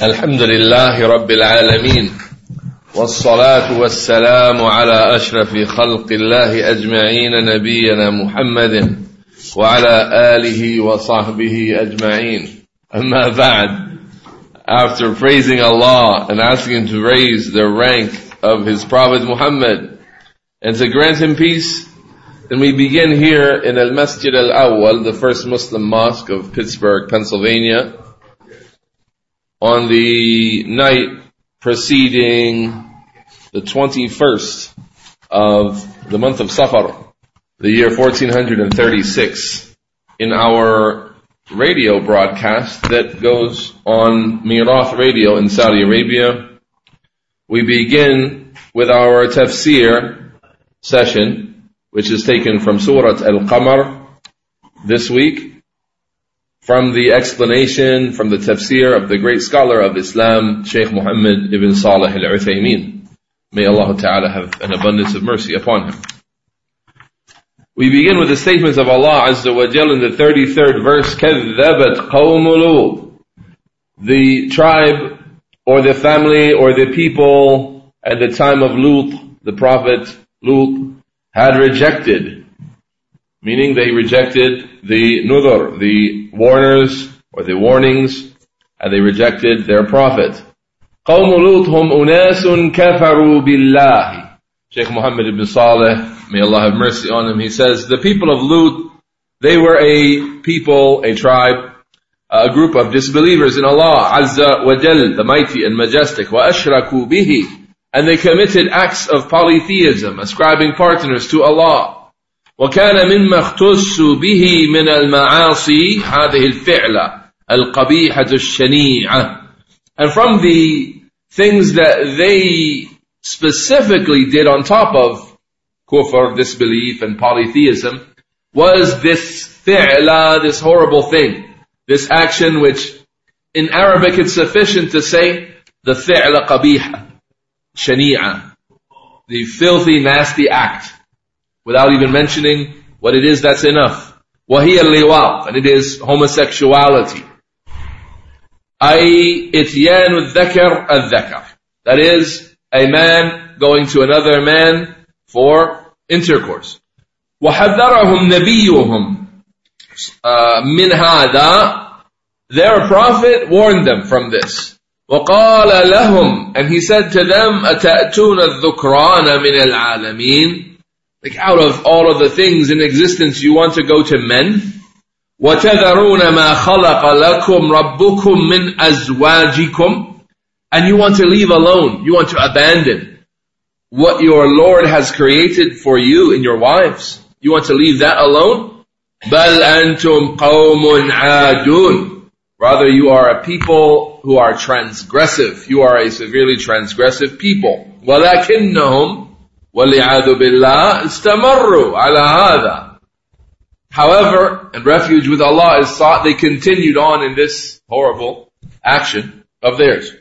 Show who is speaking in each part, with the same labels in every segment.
Speaker 1: الحمد لله رب العالمين والصلاة والسلام على أشرف خلق الله أجمعين نبينا محمد وعلى آله وصحبه أجمعين. أما بعد, after praising Allah and asking Him to raise the rank of His Prophet Muhammad and to grant him peace, then we begin here in Al-Masjid Al-Awwal, the first Muslim mosque of Pittsburgh, Pennsylvania, on the night preceding the 21st of the month of Safar, the year 1436, in our radio broadcast that goes on Mirath Radio in Saudi Arabia. We begin with our tafsir session, which is taken from Surah Al-Qamar this week, from the explanation, from the tafsir of the great scholar of Islam, Shaykh Muhammad ibn Salih al-Uthaymeen. May Allah Ta'ala have an abundance of mercy upon him. We begin with the statements of Allah Azza wa Jal in the 33rd verse, كَذَّبَتْ قَوْمُ لُوطٍ. The tribe, or the family, or the people at the time of Lut, the prophet Lut, had rejected, meaning they rejected the nudhur, the warners or the warnings, and they rejected their prophet. قَوْمُ لُوطٍ هُمْ أُنَاسٌ كَفَرُوا بِاللَّهِ. Shaykh Muhammad ibn Salih, may Allah have mercy on him, he says, the people of Lut, they were a people, a tribe, a group of disbelievers in Allah Azza wa Jal, the mighty and majestic. وَأَشْرَكُوا بِهِ. And they committed acts of polytheism, ascribing partners to Allah. وكان مما اختص به من المعاصي هذه الفعلة القبيحة الشنيعة. And from the things that they specifically did on top of kufr, disbelief and polytheism, was this fi'la, this horrible thing, this action which in Arabic it's sufficient to say the fi'la qabiha, shani'a, the filthy, nasty act. Without even mentioning what it is, that's enough. وَهِيَ اللِّوَاطِ. And it is homosexuality. أي إتيان الذكر الذكر. That is, a man going to another man for intercourse. وَحَذَّرَهُمْ نَبِيُّهُمْ مِنْ هَذَا. Their prophet warned them from this. وَقَالَ لَهُمْ. And he said to them, أَتَأْتُونَ الذُّكْرَانَ مِنَ الْعَالَمِينَ. Like out of all of the things in existence, you want to go to men? وَتَذَرُونَ مَا خَلَقَ لَكُمْ رَبُّكُمْ مِنْ أَزْوَاجِكُمْ. And you want to leave alone, you want to abandon what your Lord has created for you in your wives. You want to leave that alone? بَلْ أَنْتُمْ قَوْمٌ عَادُونَ. Rather, you are a people who are transgressive. You are a severely transgressive people. وَلَكِنَّهُمْ وَلِعَاذُ بِاللَّهِ اسْتَمَرُّوا عَلَى هَذَا. However, and refuge with Allah is sought, they continued on in this horrible action of theirs.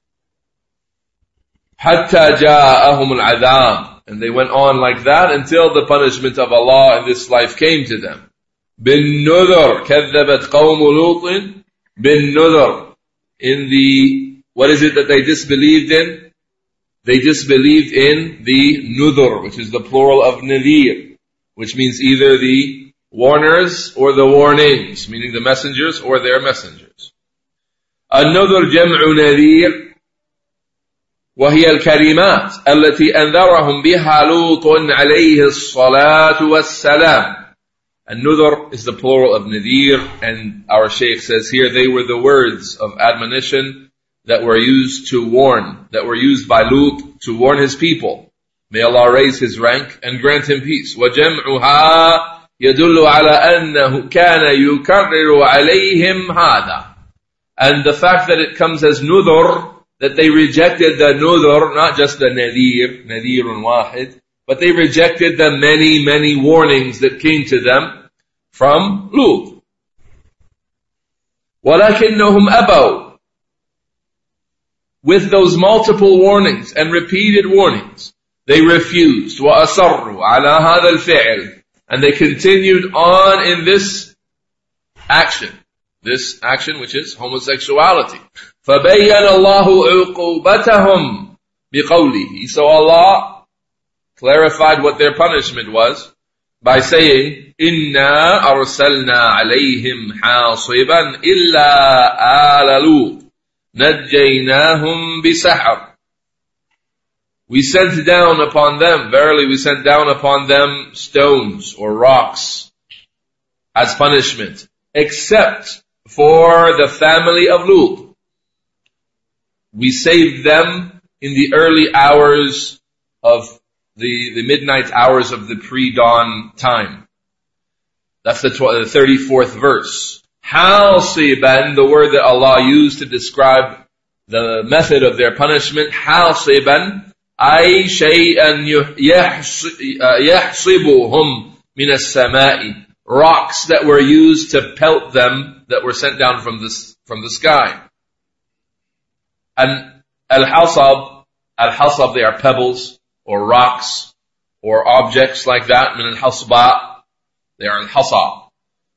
Speaker 1: حَتَّى جَاءَهُمُ الْعَذَابِ. And they went on like that until the punishment of Allah in this life came to them. بِالنُّذُرِ. كَذَّبَتْ قَوْمُ لُوطٍ بِالنُّذُرِ. In the, what is it that they disbelieved in? They disbelieved in the nudhur, which is the plural of nadir, which means either the warners or the warnings, meaning the messengers or their messengers. النذر جمع نذير وهي الكلمات التي أنذرهم بها لوط عليه الصلاة والسلام. النذر is the plural of nadir, and our Shaykh says here they were the words of admonition that were used to warn, that were used by Lut to warn his people. May Allah raise his rank and grant him peace. وَجَمْعُهَا يَدُلُّ عَلَى أَنَّهُ كَانَ يُكَرِّرُ عَلَيْهِمْ هَذَا. And the fact that it comes as nudhur, that they rejected the nudhur, not just the nadir, nadirun wahid, but they rejected the many, many warnings that came to them from Lut. وَلَكِنَّهُمْ أَبَوْا. With those multiple warnings and repeated warnings, they refused. وَأَصَرُّوا عَلَى هَذَا الْفِعْلِ. And they continued on in this action which is homosexuality. فَبَيَّنَ اللَّهُ عُقُوبَتَهُمْ بِقَوْلِهِ. So Allah clarified what their punishment was by saying, إِنَّا أَرْسَلْنَا عَلَيْهِمْ حَاصِبًا إِلَّا آلَ لُوطٍ نَجَّيْنَاهُمْ بِسَحَرٍ. We sent down upon them, verily we sent down upon them stones or rocks as punishment, except for the family of Lut. We saved them in the early hours of the midnight hours of the pre-dawn time. That's the 34th verse. Hasiban, the word that Allah used to describe the method of their punishment, hasiban, أي شيئا يحصبهم من السماء, rocks that were used to pelt them, that were sent down from the sky. And al-hasab, they are pebbles or rocks or objects like that. Min al-hasba, they are al-hasab.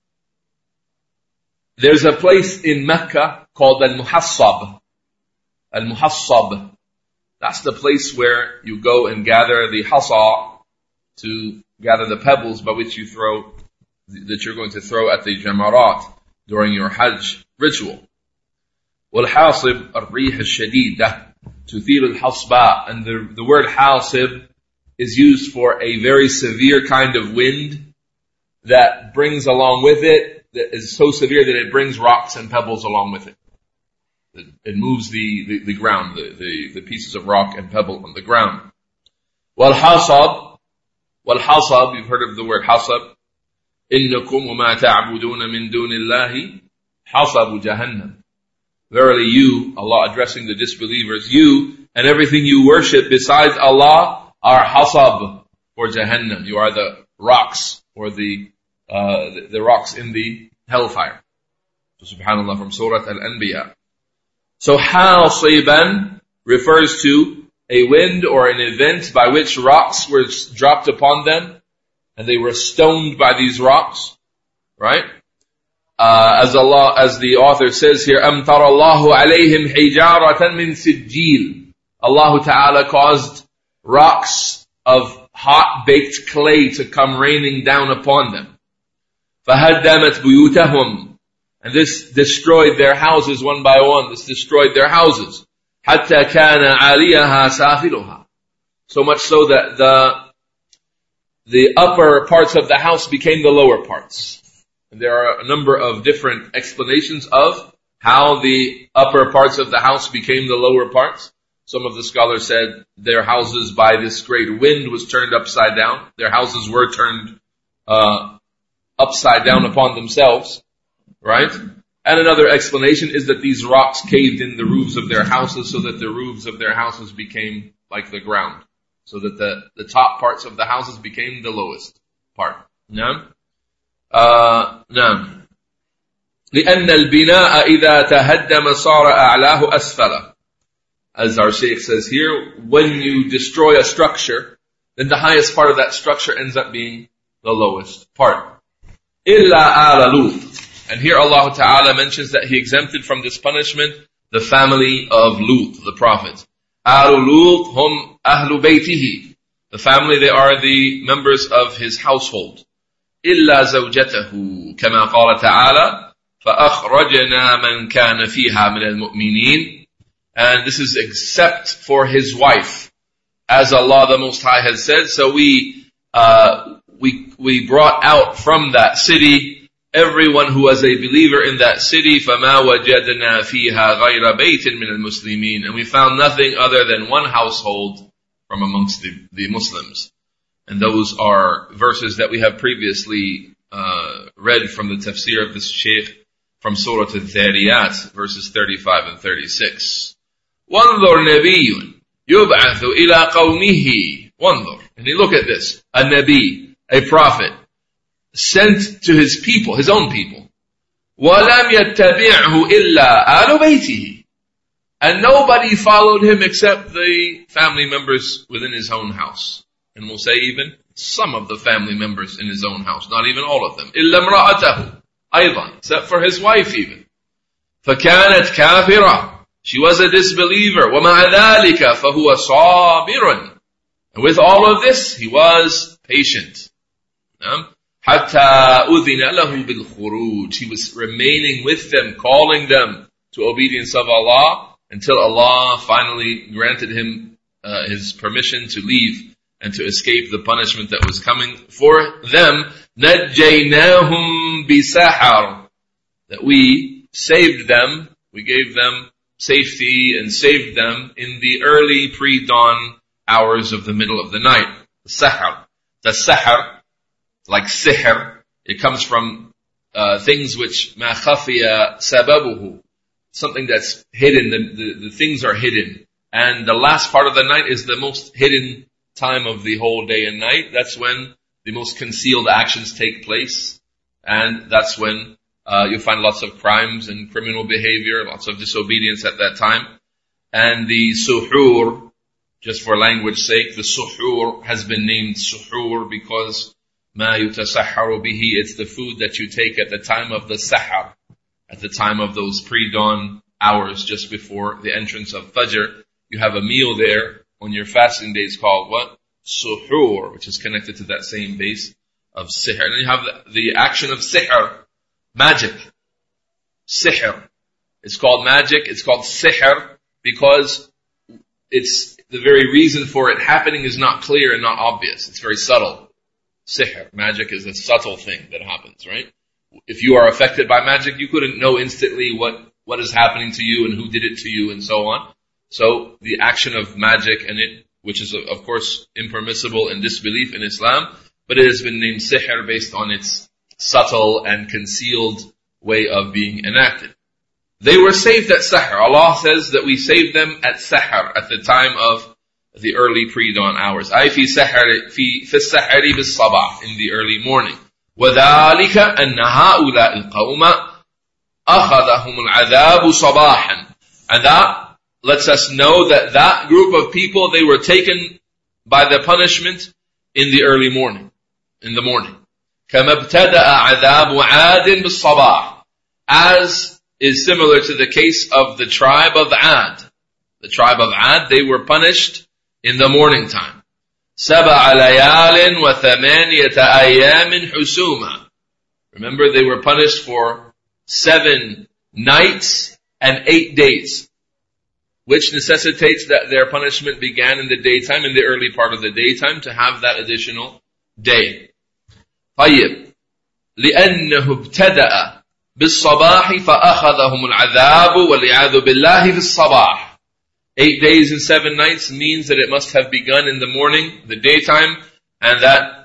Speaker 1: There's a place in Mecca called al-muhassab. Al-muhassab. That's the place where you go and gather the hasa, to gather the pebbles by which that you're going to throw at the jamarat during your Hajj ritual. وَالْحَاصِبْ الرِّيحَ الشَّدِيدَةِ تُثِيرُ الْحَصْبَةِ. And the word hasib is used for a very severe kind of wind that brings along with it, that is so severe that it brings rocks and pebbles along with it. It moves the ground, the pieces of rock and pebble on the ground. وَالْحَصَبْ, you've heard of the word hasab. إِنَّكُمْ وَمَا تَعْبُدُونَ مِن دُونِ اللَّهِ حَصَبُ جَهَنَّمْ. Verily you, Allah addressing the disbelievers, you and everything you worship besides Allah are hasab for Jahannam. You are the rocks or the rocks in the hellfire. So subhanallah, from Surah Al-Anbiya. So hasiban refers to a wind or an event by which rocks were dropped upon them and they were stoned by these rocks, right? As the author says here, أَمْ تَرَ اللَّهُ عَلَيْهِمْ حِجَارَةً مِّن سِجِّيلٍ. Allah Ta'ala caused rocks of hot baked clay to come raining down upon them. فَهَدَّمَتْ بُيُوتَهُمْ. And this destroyed their houses one by one. This destroyed their houses. حَتَّى كَانَ عَالِيَهَا سَافِلُهَا. So much so that the upper parts of the house became the lower parts. And there are a number of different explanations of how the upper parts of the house became the lower parts. Some of the scholars said their houses, by this great wind, was turned upside down. Their houses were turned upside down upon themselves. Right? And another explanation is that these rocks caved in the roofs of their houses so that the roofs of their houses became like the ground. So that the top parts of the houses became the lowest part. نعم. نعم. لأن البناء إذا تهدم صار أعلاه أسفله. As our Shaykh says here, when you destroy a structure, then the highest part of that structure ends up being the lowest part. إلا آل لوط. And here Allah Ta'ala mentions that He exempted from this punishment the family of Lut, the Prophet. Ahlu Lut hum ahlu baytihi. The family, they are the members of his household. إِلَّا زَوْجَتَهُ كَمَا قَالَ تَعَالَى فَأَخْرَجْنَا مَنْ كَانَ فِيهَا مِنَ الْمُؤْمِنِينَ. And this is except for his wife. As Allah the Most High has said, so we brought out from that city everyone who was a believer in that city. فَمَا وَجَدْنَا فِيهَا غَيْرَ بَيْتٍ مِنَ الْمُسْلِمِينَ. And we found nothing other than one household from amongst the Muslims. And those are verses that we have previously read from the tafsir of this Shaykh from Surah Al-Dhariyat, verses 35 and 36. وَانظُرْ نَبِيٌّ يُبْعَثُ إِلَىٰ قَوْمِهِ. وَانظُرْ. And you look at this. A Nabi, a prophet, sent to his people, his own people. وَلَمْ يَتَّبِعْهُ إِلَّا آلُ بَيْتِهِ. And nobody followed him except the family members within his own house. And we'll say even some of the family members in his own house, not even all of them. إِلَّا امْرَأَتَهُ أيضا, except for his wife even. فَكَانَتْ كَافِرَةً. She was a disbeliever. وَمَعَ ذَلِكَ فَهُوَ صَابِرٌ. And with all of this, he was patient. حَتَّى أُذِنَ لَهُ بِالْخُرُوجِ. He was remaining with them, calling them to obedience of Allah, until Allah finally granted him his permission to leave and to escape the punishment that was coming for them. نَجَّيْنَاهُمْ بِسَحَرٍ. That we saved them, we gave them safety and saved them in the early pre-dawn hours of the middle of the night. Sahar. The sahar, like sihr, it comes from things which ma khafiya sababuhu, something that's hidden, the things are hidden. And the last part of the night is the most hidden time of the whole day and night. That's when the most concealed actions take place. And that's when you'll find lots of crimes and criminal behavior, lots of disobedience at that time. And the suhur, just for language sake, the suhur has been named suhur because ma yutasahharu bihi, it's the food that you take at the time of the sahar, at the time of those pre-dawn hours just before the entrance of Fajr. You have a meal there on your fasting days called what? Suhur, which is connected to that same base of sihr. And then you have the action of sihr, magic. Sihr. It's called magic, it's called sihr because it's the very reason for it happening is not clear and not obvious. It's very subtle. Sihr, magic is a subtle thing that happens, right? If you are affected by magic, you couldn't know instantly what is happening to you and who did it to you and so on. So the action of magic and it, which is of course impermissible in disbelief in Islam, but it has been named sihr based on its subtle and concealed way of being enacted. They were saved at Sahar. Allah says that we saved them at Sahar, at the time of the early pre-dawn hours. أي في السحر بالصباح, in the early morning. وذلك أن هؤلاء القوم أخذهم العذاب صباحا. And that lets us know that that group of people, they were taken by the punishment in the early morning, in the morning. كما ابتدأ عذاب عاد بالصباح, as is similar to the case of the tribe of Ad. The tribe of Ad, they were punished in the morning time. سبع ليال وثمانية أيام حسوما. Remember, they were punished for 7 nights and 8 days, which necessitates that their punishment began in the daytime, in the early part of the daytime, to have that additional day. طيب. لأنه ابتدأ بالصباح فأخذهم العذاب والعياذ بالله في الصباح. 8 days and 7 nights means that it must have begun in the morning, the daytime, and that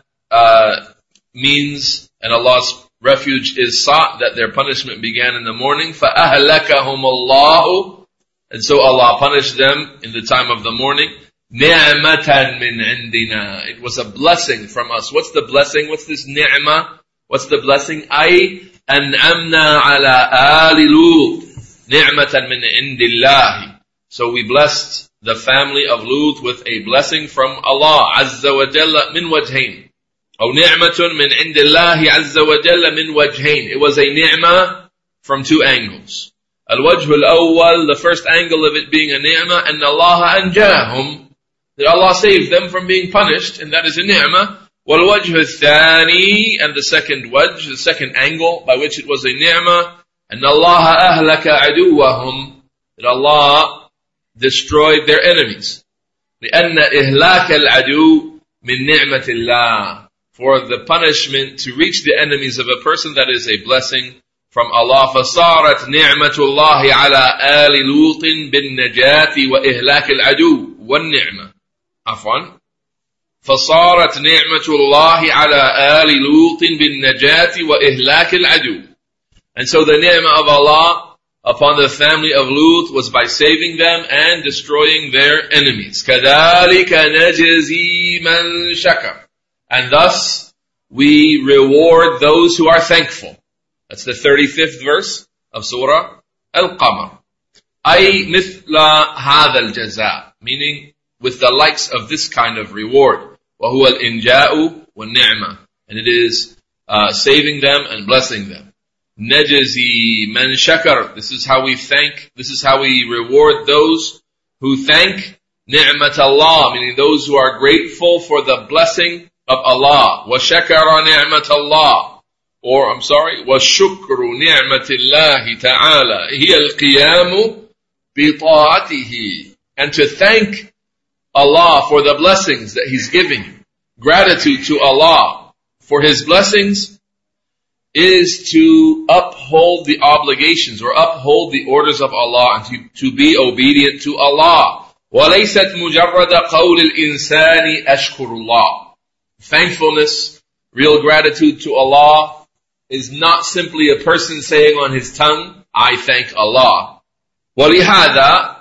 Speaker 1: means, and Allah's refuge is sought, that their punishment began in the morning. فَأَهْلَكَهُمُ اللَّهُ, and so Allah punished them in the time of the morning. نِعْمَةً مِّنْ عِنْدِنَا, it was a blessing from us. What's the blessing? What's this ni'mah? What's the blessing? أَيْ أَنْعَمْنَا عَلَىٰ آلِ لُوطٍ نِعْمَةً مِّنْ عِنْدِ اللَّهِ. So we blessed the family of Lut with a blessing from Allah Azza wa Jalla min wajhain. أو نعمة من عند الله عز وجل من وجهين. It was a ni'mah from 2 angles. الوجه الأول, the first angle of it being a ni'mah, أن الله أنجاهم, that Allah saved them from being punished, and that is a ni'mah. والوجه الثاني, and the second wajh, the second angle by which it was a ni'mah, أن الله أهلك عدوهم, that Allah destroyed their enemies. لأن إهلاك العدو من نعمة الله, for the punishment to reach the enemies of a person, that is a blessing from Allah. فصارت نعمة الله على آل لوط بالنجاة وإهلاك العدو والنعمة. عفوا. فصارت نعمة الله على آل لوط بالنجاة وإهلاك العدو. And so the ni'mah of Allah upon the family of Lut was by saving them and destroying their enemies. كَذَلِكَ نَجْزِي مَنْ شَكَرَ. And thus we reward those who are thankful. That's the 35th verse of Surah Al-Qamar. أي مثل هذا الجزاء, meaning with the likes of this kind of reward. وَهُوَ الْإِنْجَاءُ وَالنِّعْمَةُ. And it is saving them and blessing them. نَجْزِي مَنْ شَكَرَ. This is how we reward those who thank نِعْمَةَ اللَّهِ, meaning those who are grateful for the blessing of Allah. وَشَكَرَ نِعْمَةَ اللَّهِ, وَشُكْرُ نِعْمَةِ اللَّهِ تَعَالَى هِيَ الْقِيَامُ بِطَاعَتِهِ. And to thank Allah for the blessings that He's giving, gratitude to Allah for His blessings, is to uphold the obligations or uphold the orders of Allah and to be obedient to Allah. وَلَيْسَتْ مُجَرَّدَ قَوْلِ الْإِنسَانِ أَشْكُرُ اللَّهِ. Thankfulness, real gratitude to Allah, is not simply a person saying on his tongue, I thank Allah. وَلِهَذَا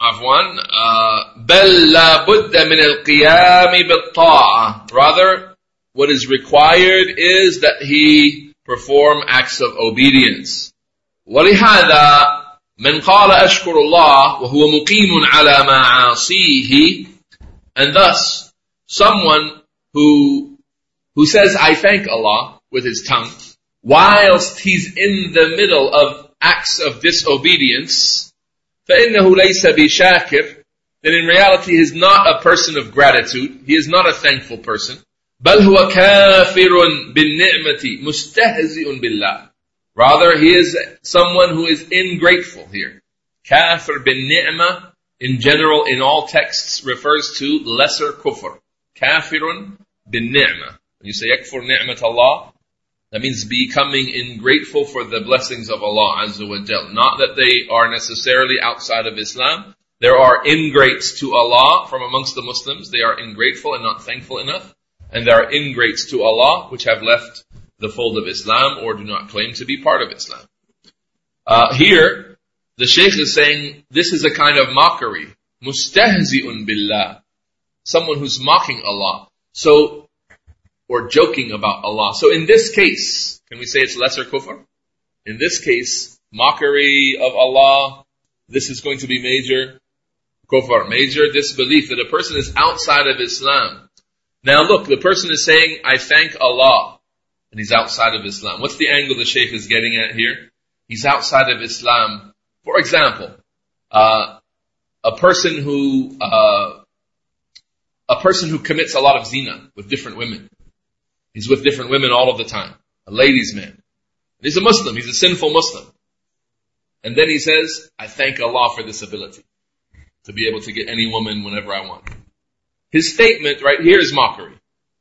Speaker 1: بَلْ لَا بُدَّ مِنَ الْقِيَامِ بِالطَّاعَةِ. Rather, what is required is that he perform acts of obedience. وَلِهَذَا مَنْ قَالَ أَشْكُرُ اللَّهِ وَهُوَ مُقِيمٌ عَلَى مَعَاصِيهِ. And thus, someone who says, I thank Allah with his tongue, whilst he's in the middle of acts of disobedience, فَإِنَّهُ لَيْسَ بِشَاكِرٍ. Then in reality he is not a person of gratitude, he is not a thankful person. بَلْ هُوَ كَافِرٌ بِالنِّعْمَةِ مُسْتَهْزِئٌ بِاللَّهِ. Rather, he is someone who is ingrateful here. Kafir bin ni'mah, in general, in all texts, refers to lesser kufr. Kafirun bin ni'mah. When you say yakfur ni'mat Allah, that means becoming ingrateful for the blessings of Allah Azza wa Jal. Not that they are necessarily outside of Islam. There are ingrates to Allah from amongst the Muslims. They are ingrateful and not thankful enough. And there are ingrates to Allah which have left the fold of Islam or do not claim to be part of Islam. Here, the Shaykh is saying this is a kind of mockery. Mustahzi'un billah. Someone who's mocking Allah. Or joking about Allah. So in this case, can we say it's lesser kufr? In this case, mockery of Allah, this is going to be major kufr, major disbelief, that a person is outside of Islam. Now look, the person is saying, I thank Allah, and he's outside of Islam. What's the angle the Shaykh is getting at here? He's outside of Islam. For example, a person who commits a lot of zina with different women. He's with different women all of the time. A ladies' man. He's a Muslim. He's a sinful Muslim. And then he says, I thank Allah for this ability to be able to get any woman whenever I want. His statement right here is mockery.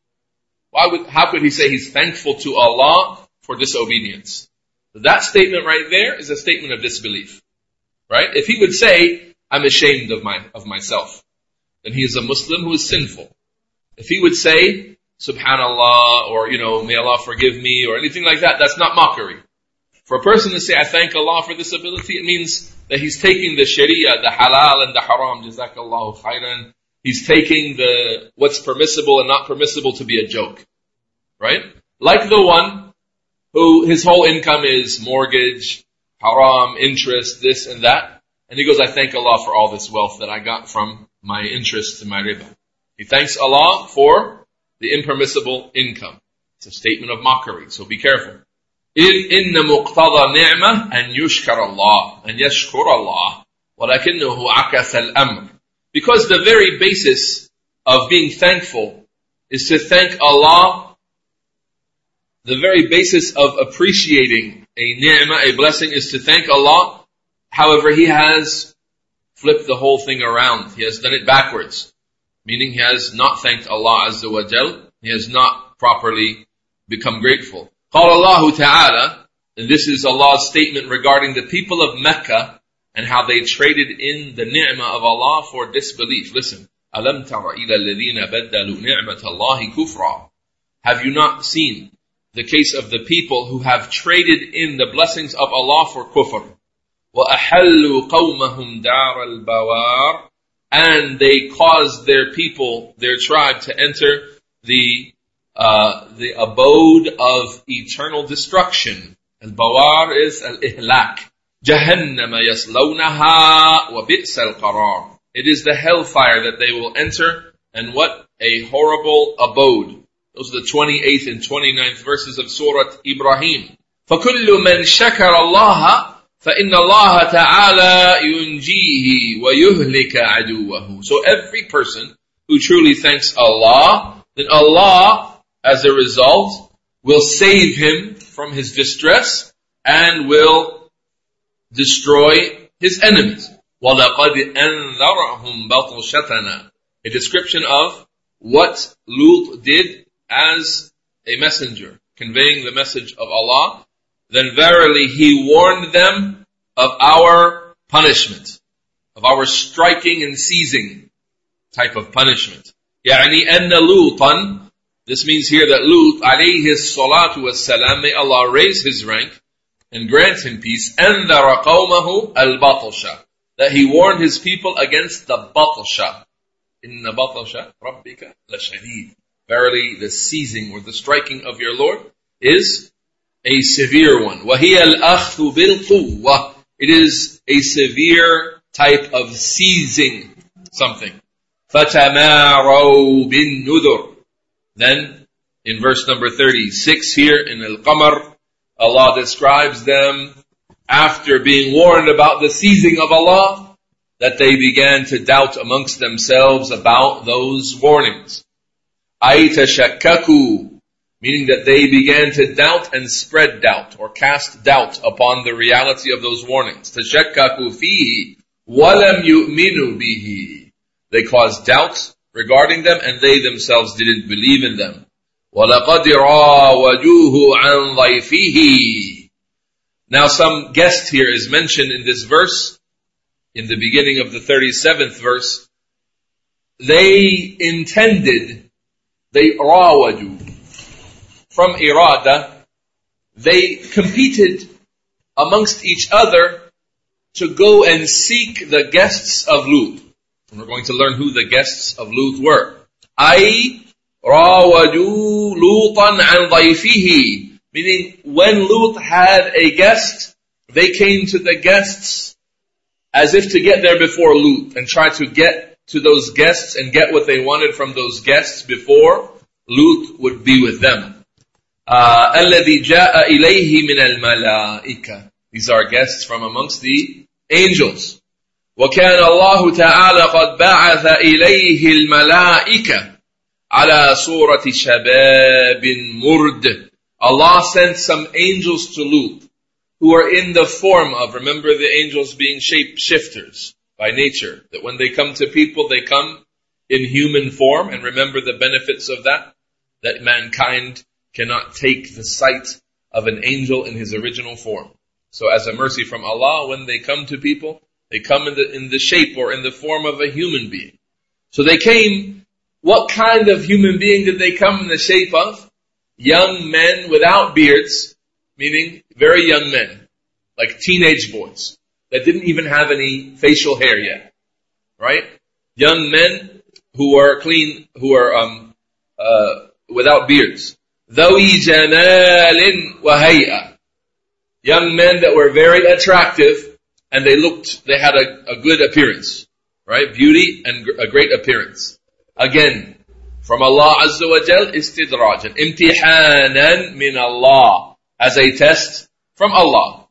Speaker 1: How could he say he's thankful to Allah for disobedience? That statement right there is a statement of disbelief. Right? If he would say, I'm ashamed of myself, then he is a Muslim who is sinful. If he would say, Subhanallah, or, may Allah forgive me, or anything like that, that's not mockery. For a person to say, I thank Allah for this ability, it means that he's taking the sharia, the halal and the haram, jazakallahu khairan. He's taking what's permissible and not permissible to be a joke. Right? Like the one who his whole income is mortgage, haram, interest, this and that. And he goes, I thank Allah for all this wealth that I got from my interest and my riba. He thanks Allah for the impermissible income. It's a statement of mockery, so be careful. إِنَّ مُقْتَضَى نِعْمَةً أَنْ يُشْكَرَ اللَّهِ أَنْ يَشْكُرَ اللَّهِ وَلَكِنَّهُ عَكَسَ الْأَمْرِ. Because the very basis of being thankful is to thank Allah. The very basis of appreciating a ni'mah, a blessing, is to thank Allah. However, he has flipped the whole thing around. He has done it backwards. Meaning he has not thanked Allah Azza wa Jal. He has not properly become grateful. قال الله تعالى, and this is Allah's statement regarding the people of Mecca and how they traded in the ni'mah of Allah for disbelief. Listen. أَلَمْ تَرَ إِلَى الَّذِينَ بَدَّلُوا نِعْمَةَ اللَّهِ كُفْرًا. Have you not seen the case of the people who have traded in the blessings of Allah for kufr? وَأَحَلُّوا قَوْمَهُمْ دَارَ الْبَوَارِ. And they caused their people, their tribe, to enter the abode of eternal destruction. Al-Bawar is al-Ihlak. Jahannama yaslawnaha wa bi'sal qarar. It is the hellfire that they will enter, and what a horrible abode. Those are the 28th and 29th verses of Surah Ibrahim. فَكُلُّ مَنْ شَكَرَ اللَّهَ فَإِنَّ اللَّهَ تَعَالَى يُنْجِيهِ وَيُهْلِكَ عَدُوَّهُ. So every person who truly thanks Allah, then Allah, as a result, will save him from his distress and will destroy his enemies. وَلَقَدْ أَنذَرَهُمْ بَطْشَتَنَا. A description of what Lut did as a messenger, conveying the message of Allah. Then verily He warned them of our punishment, of our striking and seizing type of punishment. يعني أن لوطا, this means here that Lut, alayhi salatu wassalam, may Allah raise his rank and grant him peace, أنذر قومه البطشة, that he warned his people against the batsha. إن بطش ربك لشديد. Verily the seizing or the striking of your Lord is a severe one. وَهِيَ الْأَخْذُ بِالْقُوَّةِ. It is a severe type of seizing something. فَتَمَارَوْا بِالنُّذُرِ. Then, in verse number 36 here in Al-Qamar, Allah describes them after being warned about the seizing of Allah, that they began to doubt amongst themselves about those warnings. أَيْ تَشَكَّكُوا, meaning that they began to doubt and spread doubt or cast doubt upon the reality of those warnings. تَشَكَّكُوا فِيهِ وَلَمْ يُؤْمِنُوا بِهِ. They caused doubt regarding them and they themselves didn't believe in them. وَلَقَدْ رَاوَدُوهُ عَنْ ضَيْفِهِ. Now some guest here is mentioned in this verse, in the beginning of the 37th verse. They intended, they rawadu. From irada, they competed amongst each other to go and seek the guests of Lut. And we're going to learn who the guests of Lut were. أي راودوا لوطا عن ضيفه. Meaning, when Lut had a guest, they came to the guests as if to get there before Lut and try to get to those guests and get what they wanted from those guests before Lut would be with them. الذي جاء إليه من الملائكة. These are guests from amongst the angels. وكان الله تعالى قد بعث إليه الملائكة على صورة شباب مرد. Allah sent some angels to Lut who are in the form of, remember the angels being shape shifters by nature, that when they come to people, they come in human form, and remember the benefits of that mankind cannot take the sight of an angel in his original form. So as a mercy from Allah, when they come to people, they come in the shape or in the form of a human being. So they came, what kind of human being did they come in the shape of? Young men without beards, meaning very young men, like teenage boys, that didn't even have any facial hair yet. Right? Young men who are clean, who are without beards. ذَوِي جَمَالٍ وَهَيْئَةٍ. Young men that were very attractive, and they had a good appearance. Right? Beauty and a great appearance. Again, from Allah Azza wa Jal, istidrajan. Imtihanan min Allah. As a test from Allah.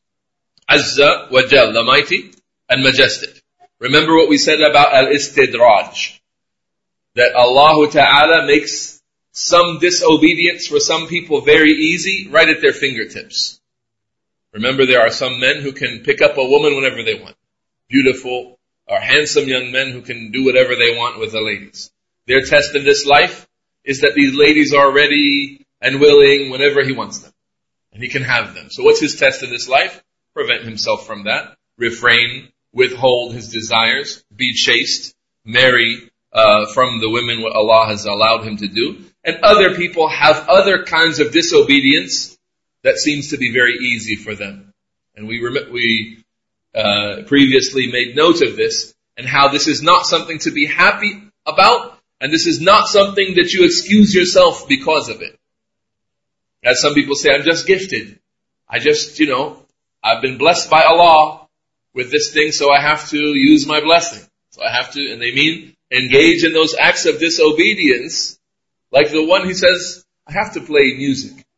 Speaker 1: Azza wa Jal, the mighty and majestic. Remember what we said about al-istidraj. That Allah Ta'ala makes some disobedience for some people very easy, right at their fingertips. Remember, there are some men who can pick up a woman whenever they want. Beautiful or handsome young men who can do whatever they want with the ladies. Their test in this life is that these ladies are ready and willing whenever he wants them. And he can have them. So what's his test in this life? Prevent himself from that. Refrain, withhold his desires, be chaste, marry from the women what Allah has allowed him to do. And other people have other kinds of disobedience that seems to be very easy for them. And we previously made note of this, and how this is not something to be happy about, and this is not something that you excuse yourself because of it. As some people say, I'm just gifted. I've been blessed by Allah with this thing, so I have to use my blessing. So I have to, and they mean engage in those acts of disobedience, like the one who says, I have to play music.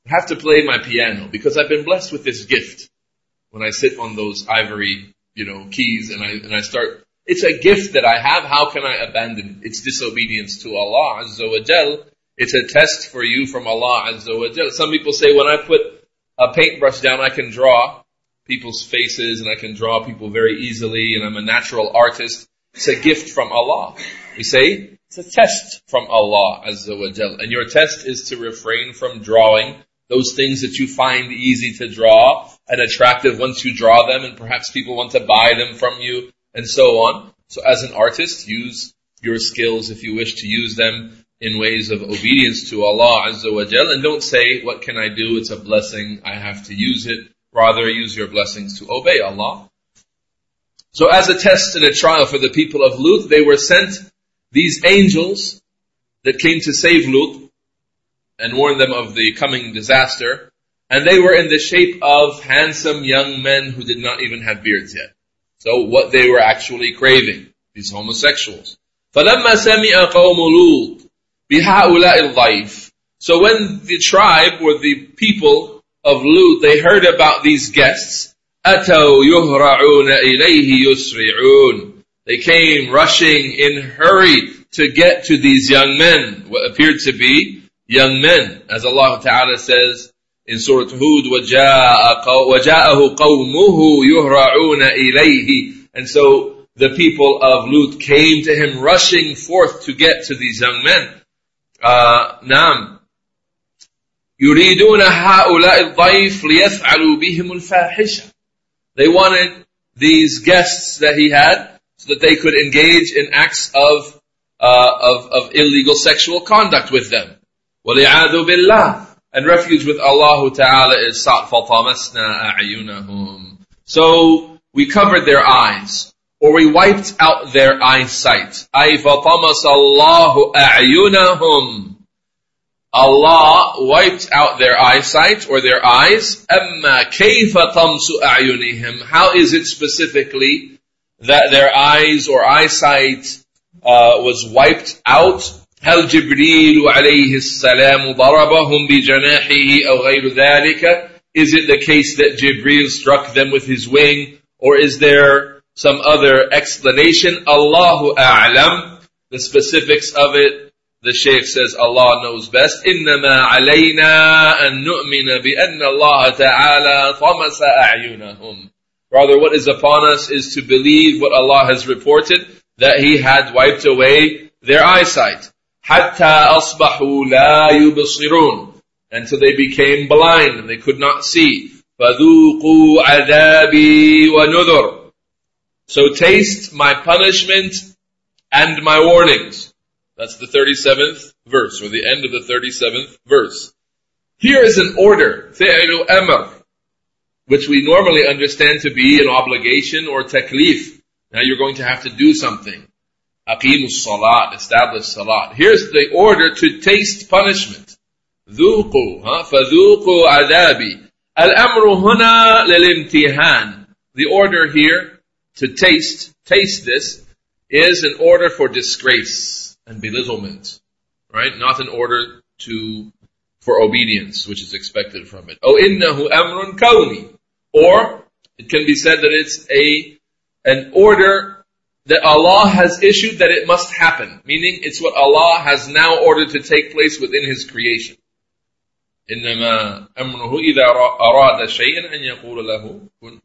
Speaker 1: I have to play my piano because I've been blessed with this gift. When I sit on those ivory, keys and I start, it's a gift that I have. How can I abandon it? It's disobedience to Allah Azza wa Jal. It's a test for you from Allah Azza wa Jal. Some people say when I put a paintbrush down, I can draw people's faces and I can draw people very easily and I'm a natural artist. It's a gift from Allah. We say it's a test from Allah Azza wa Jal. And your test is to refrain from drawing those things that you find easy to draw and attractive once you draw them, and perhaps people want to buy them from you and so on. So as an artist, use your skills if you wish to use them in ways of obedience to Allah Azza wa Jal, and don't say, what can I do? It's a blessing. I have to use it. Rather, use your blessings to obey Allah. So as a test and a trial for the people of Lut, they were sent these angels that came to save Lut and warn them of the coming disaster. And they were in the shape of handsome young men who did not even have beards yet. So what they were actually craving, these homosexuals. فَلَمَّا سَمِعَ قَوْمُ لُوطٍ بِهَؤُلَاءِ الضَّيْفِ. So when the tribe or the people of Lut, they heard about these guests, أَتَوْا يُهْرَعُونَ إِلَيْهِ يُسْرِعُونَ. They came rushing in hurry to get to these young men, what appeared to be young men. As Allah Ta'ala says in Surah Hud, وَجَاءَهُ قَوْمُهُ يُهْرَعُونَ إِلَيْهِ. And so the people of Lut came to him rushing forth to get to these young men. نعم. يُرِيدُونَ هَؤُلَاءِ الضَّيْفِ لِيَفْعَلُوا بِهِمُ الْفَاحِشَةِ. They wanted these guests that he had so that they could engage in acts of illegal sexual conduct with them. وَلِعَاذُ بِاللَّهِ. And refuge with Allah Ta'ala is sought. فَطَمَسْنَا أَعْيُنَهُمْ. So we covered their eyes, or we wiped out their eyesight. أي فَطَمَسَ اللَّهُ أَعْيُنَهُمْ. Allah wiped out their eyesight or their eyes. أَمَّا كَيْفَ طَمْسُ أَعْيُنِهِمْ. How is it specifically that their eyes or eyesight was wiped out? هل جبريل عليه السلام ضربهم بجناحه أو غير ذلك? Is it the case that Jibreel struck them with his wing, or is there some other explanation? Allahu a'lam. The specifics of it, the Shaykh says Allah knows best. إنما علينا أن نؤمن بأن الله تعالى طمس أعينهم. Rather, what is upon us is to believe what Allah has reported, that He had wiped away their eyesight. حَتَّى أَصْبَحُوا لَا يُبْصِرُونَ. Until they became blind and they could not see. فَذُوقُوا عَذَابِي وَنُذُرْ. So taste my punishment and my warnings. That's the 37th verse, or the end of the 37th verse. Here is an order, فِعْلُ أَمْرٍ, which we normally understand to be an obligation or taklif. Now you're going to have to do something. أقيموا الصلاة, establish salat. Here's the order to taste punishment. ذوقوا, فذوقوا عذابي. الأمر هنا للامتحان. The order here to taste this, is an order for disgrace and belittlement, right? Not an order for obedience, which is expected from it. Oh, إنه أمر كوني. Or it can be said that it's an order that Allah has issued that it must happen. Meaning, it's what Allah has now ordered to take place within His creation. إِنَّمَا أَمْرُهُ إِذَا أَرَادَ شَيْئًا أَنْ يَقُولَ لَهُ كُنْ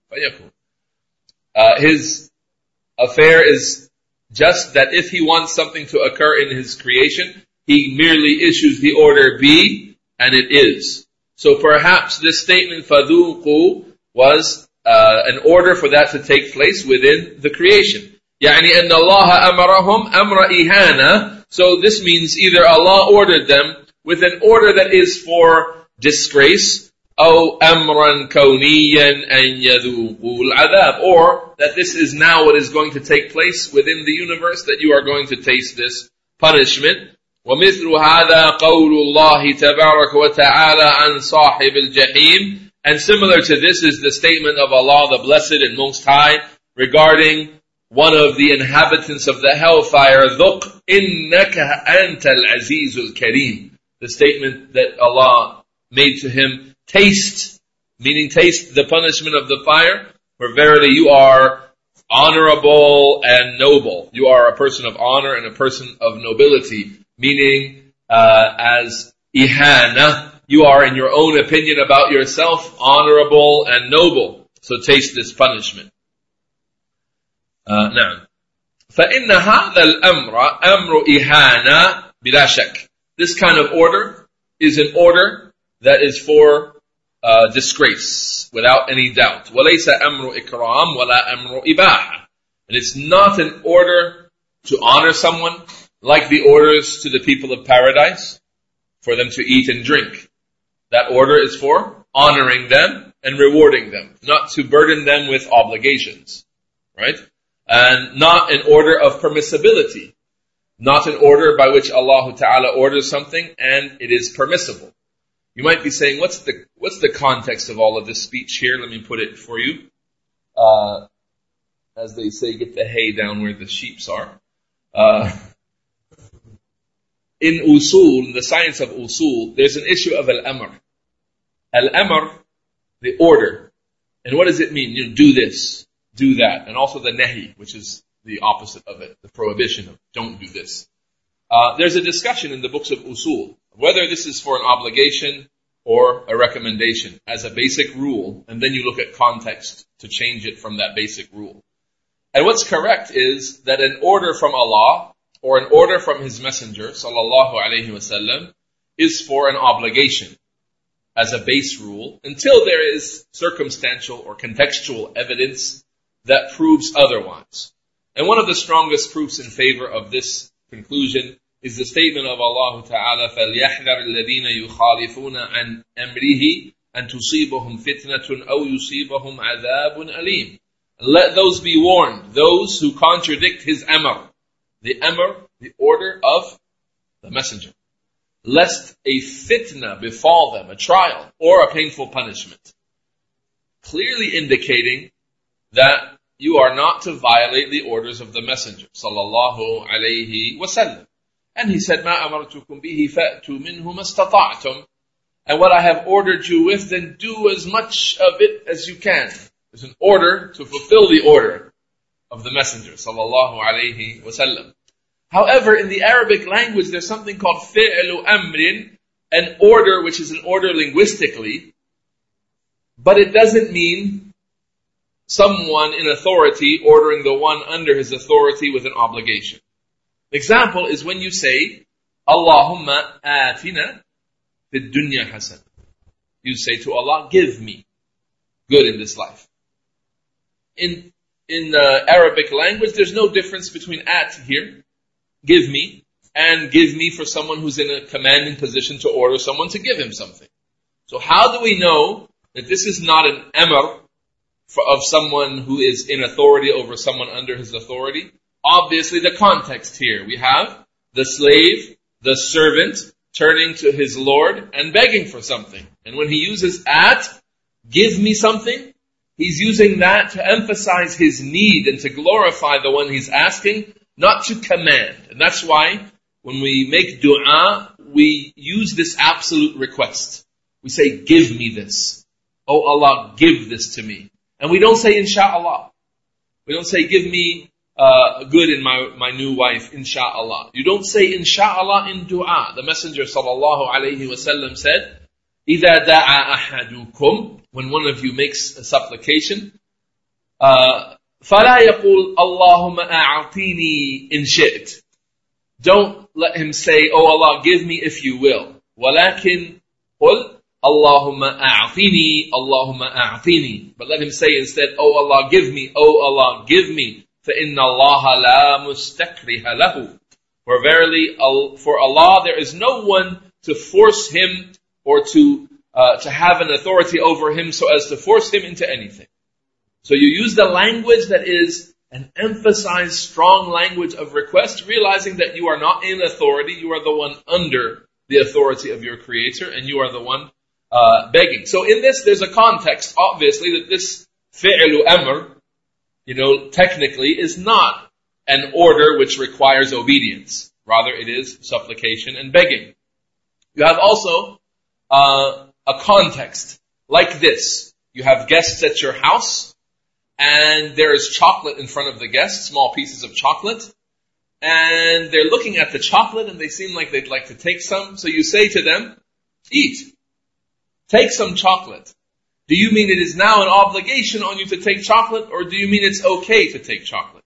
Speaker 1: فَيَكُونَ. His affair is just that if He wants something to occur in His creation, He merely issues the order be, and it is. So perhaps this statement, فَذُوقُوا, was an order for that to take place within the creation. يعني أن الله أمرهم أمر إهانة. So this means either Allah ordered them with an order that is for disgrace, أو أمرا كونيا أن يذوقوا العذاب, or that this is now what is going to take place within the universe, that you are going to taste this punishment. ومثل هذا قول الله تبارك وتعالى عن صاحب الجحيم. And similar to this is the statement of Allah, the Blessed and Most High, regarding one of the inhabitants of the hellfire, ذُقْ إِنَّكَ أَنْتَ الْعَزِيزُ الْكَرِيمُ. The statement that Allah made to him, taste, meaning taste the punishment of the fire, for verily you are honorable and noble. You are a person of honor and a person of nobility, meaning as ihana, you are in your own opinion about yourself honorable and noble. So taste this punishment. Now, فَإِنَّ هَذَا الْأَمْرَ أَمْرُ إِهَانَةٍ بِلَا شَكٍّ. This kind of order is an order that is for disgrace, without any doubt. وَلَيْسَ أَمْرُ إِكْرَامٍ وَلَا أَمْرُ إِبَاحَةٍ. And it's not an order to honor someone like the orders to the people of paradise, for them to eat and drink. That order is for honoring them and rewarding them, not to burden them with obligations, right? And not an order of permissibility, not an order by which Allah Ta'ala orders something and it is permissible. You might be saying, what's the context of all of this speech here? Let me put it for you. As they say, get the hay down where the sheep are. In usul, the science of usul, there's an issue of al-amr. Al-amr, the order. And what does it mean? You know, do this, do that. And also the nahi, which is the opposite of it, the prohibition of don't do this. There's a discussion in the books of usul, whether this is for an obligation or a recommendation as a basic rule, and then you look at context to change it from that basic rule. And what's correct is that an order from Allah or an order from His Messenger, sallallahu alaihi wasallam, is for an obligation as a base rule until there is circumstantial or contextual evidence that proves otherwise. And one of the strongest proofs in favor of this conclusion is the statement of Allah Ta'ala, فَلْيَحْذَرِ الَّذِينَ يُخَالِفُونَ عَنْ أَمْرِهِ أَنْ تُصِيبَهُمْ فِتْنَةٌ أَوْ يُصِيبَهُمْ عَذَابٌ أَلِيمٌ. Let those be warned, those who contradict His amr, the order of the Messenger, lest a fitna befall them, a trial, or a painful punishment. Clearly indicating that you are not to violate the orders of the Messenger, sallallahu alayhi wasallam. And he said, مَا أَمَرْتُكُمْ بِهِ فَأْتُوا مِنْهُ مَا اسْتَطَعْتُمْ. And what I have ordered you with, then do as much of it as you can. There's an order to fulfill the order of the Messenger, sallallahu alayhi wasallam. However, in the Arabic language, there's something called fi'lu amrin, an order which is an order linguistically, but it doesn't mean someone in authority ordering the one under his authority with an obligation. Example is when you say, Allahumma atina fid dunya hasan. You say to Allah, give me good in this life. In the Arabic language, there's no difference between at here, give me, and give me for someone who's in a commanding position to order someone to give him something. So how do we know that this is not an amr of someone who is in authority over someone under his authority? Obviously the context here. We have the slave, the servant, turning to his Lord and begging for something. And when he uses at, give me something, he's using that to emphasize his need and to glorify the one he's asking, not to command. And that's why when we make dua, we use this absolute request. We say, give me this. Oh Allah, give this to me. And we don't say, insha'Allah. We don't say, give me good in my new wife, insha'Allah. You don't say insha'Allah in dua. The Messenger sallallahu alayhi wasallam said, إِذَا دَعَا أَحَدُكُمْ, when one of you makes a supplication, فَلَا يَقُولْ اللَّهُمَّ أَعْطِينِي إِن شِئْتِ. Don't let him say, oh Allah, give me if you will. وَلَكِنْ قُلْ اللَّهُمَّ أَعْطِينِي اللَّهُمَّ أَعْطِينِي. But let him say instead, oh Allah, give me, oh Allah, give me. فَإِنَّ اللَّهَ لَا مُسْتَكْرِهَ لَهُ. For verily, for Allah, there is no one to force him or to have an authority over him so as to force him into anything. So you use the language that is an emphasized, strong language of request, realizing that you are not in authority, you are the one under the authority of your Creator, and you are the one begging. So in this, there's a context, obviously, that this fi'lu amr, technically is not an order which requires obedience. Rather, it is supplication and begging. You have also a
Speaker 2: a context like this. You have guests at your house, and there is chocolate in front of the guests, small pieces of chocolate, and they're looking at the chocolate and they seem like they'd like to take some. So you say to them, eat. Take some chocolate. Do you mean it is now an obligation on you to take chocolate, or do you mean it's okay to take chocolate?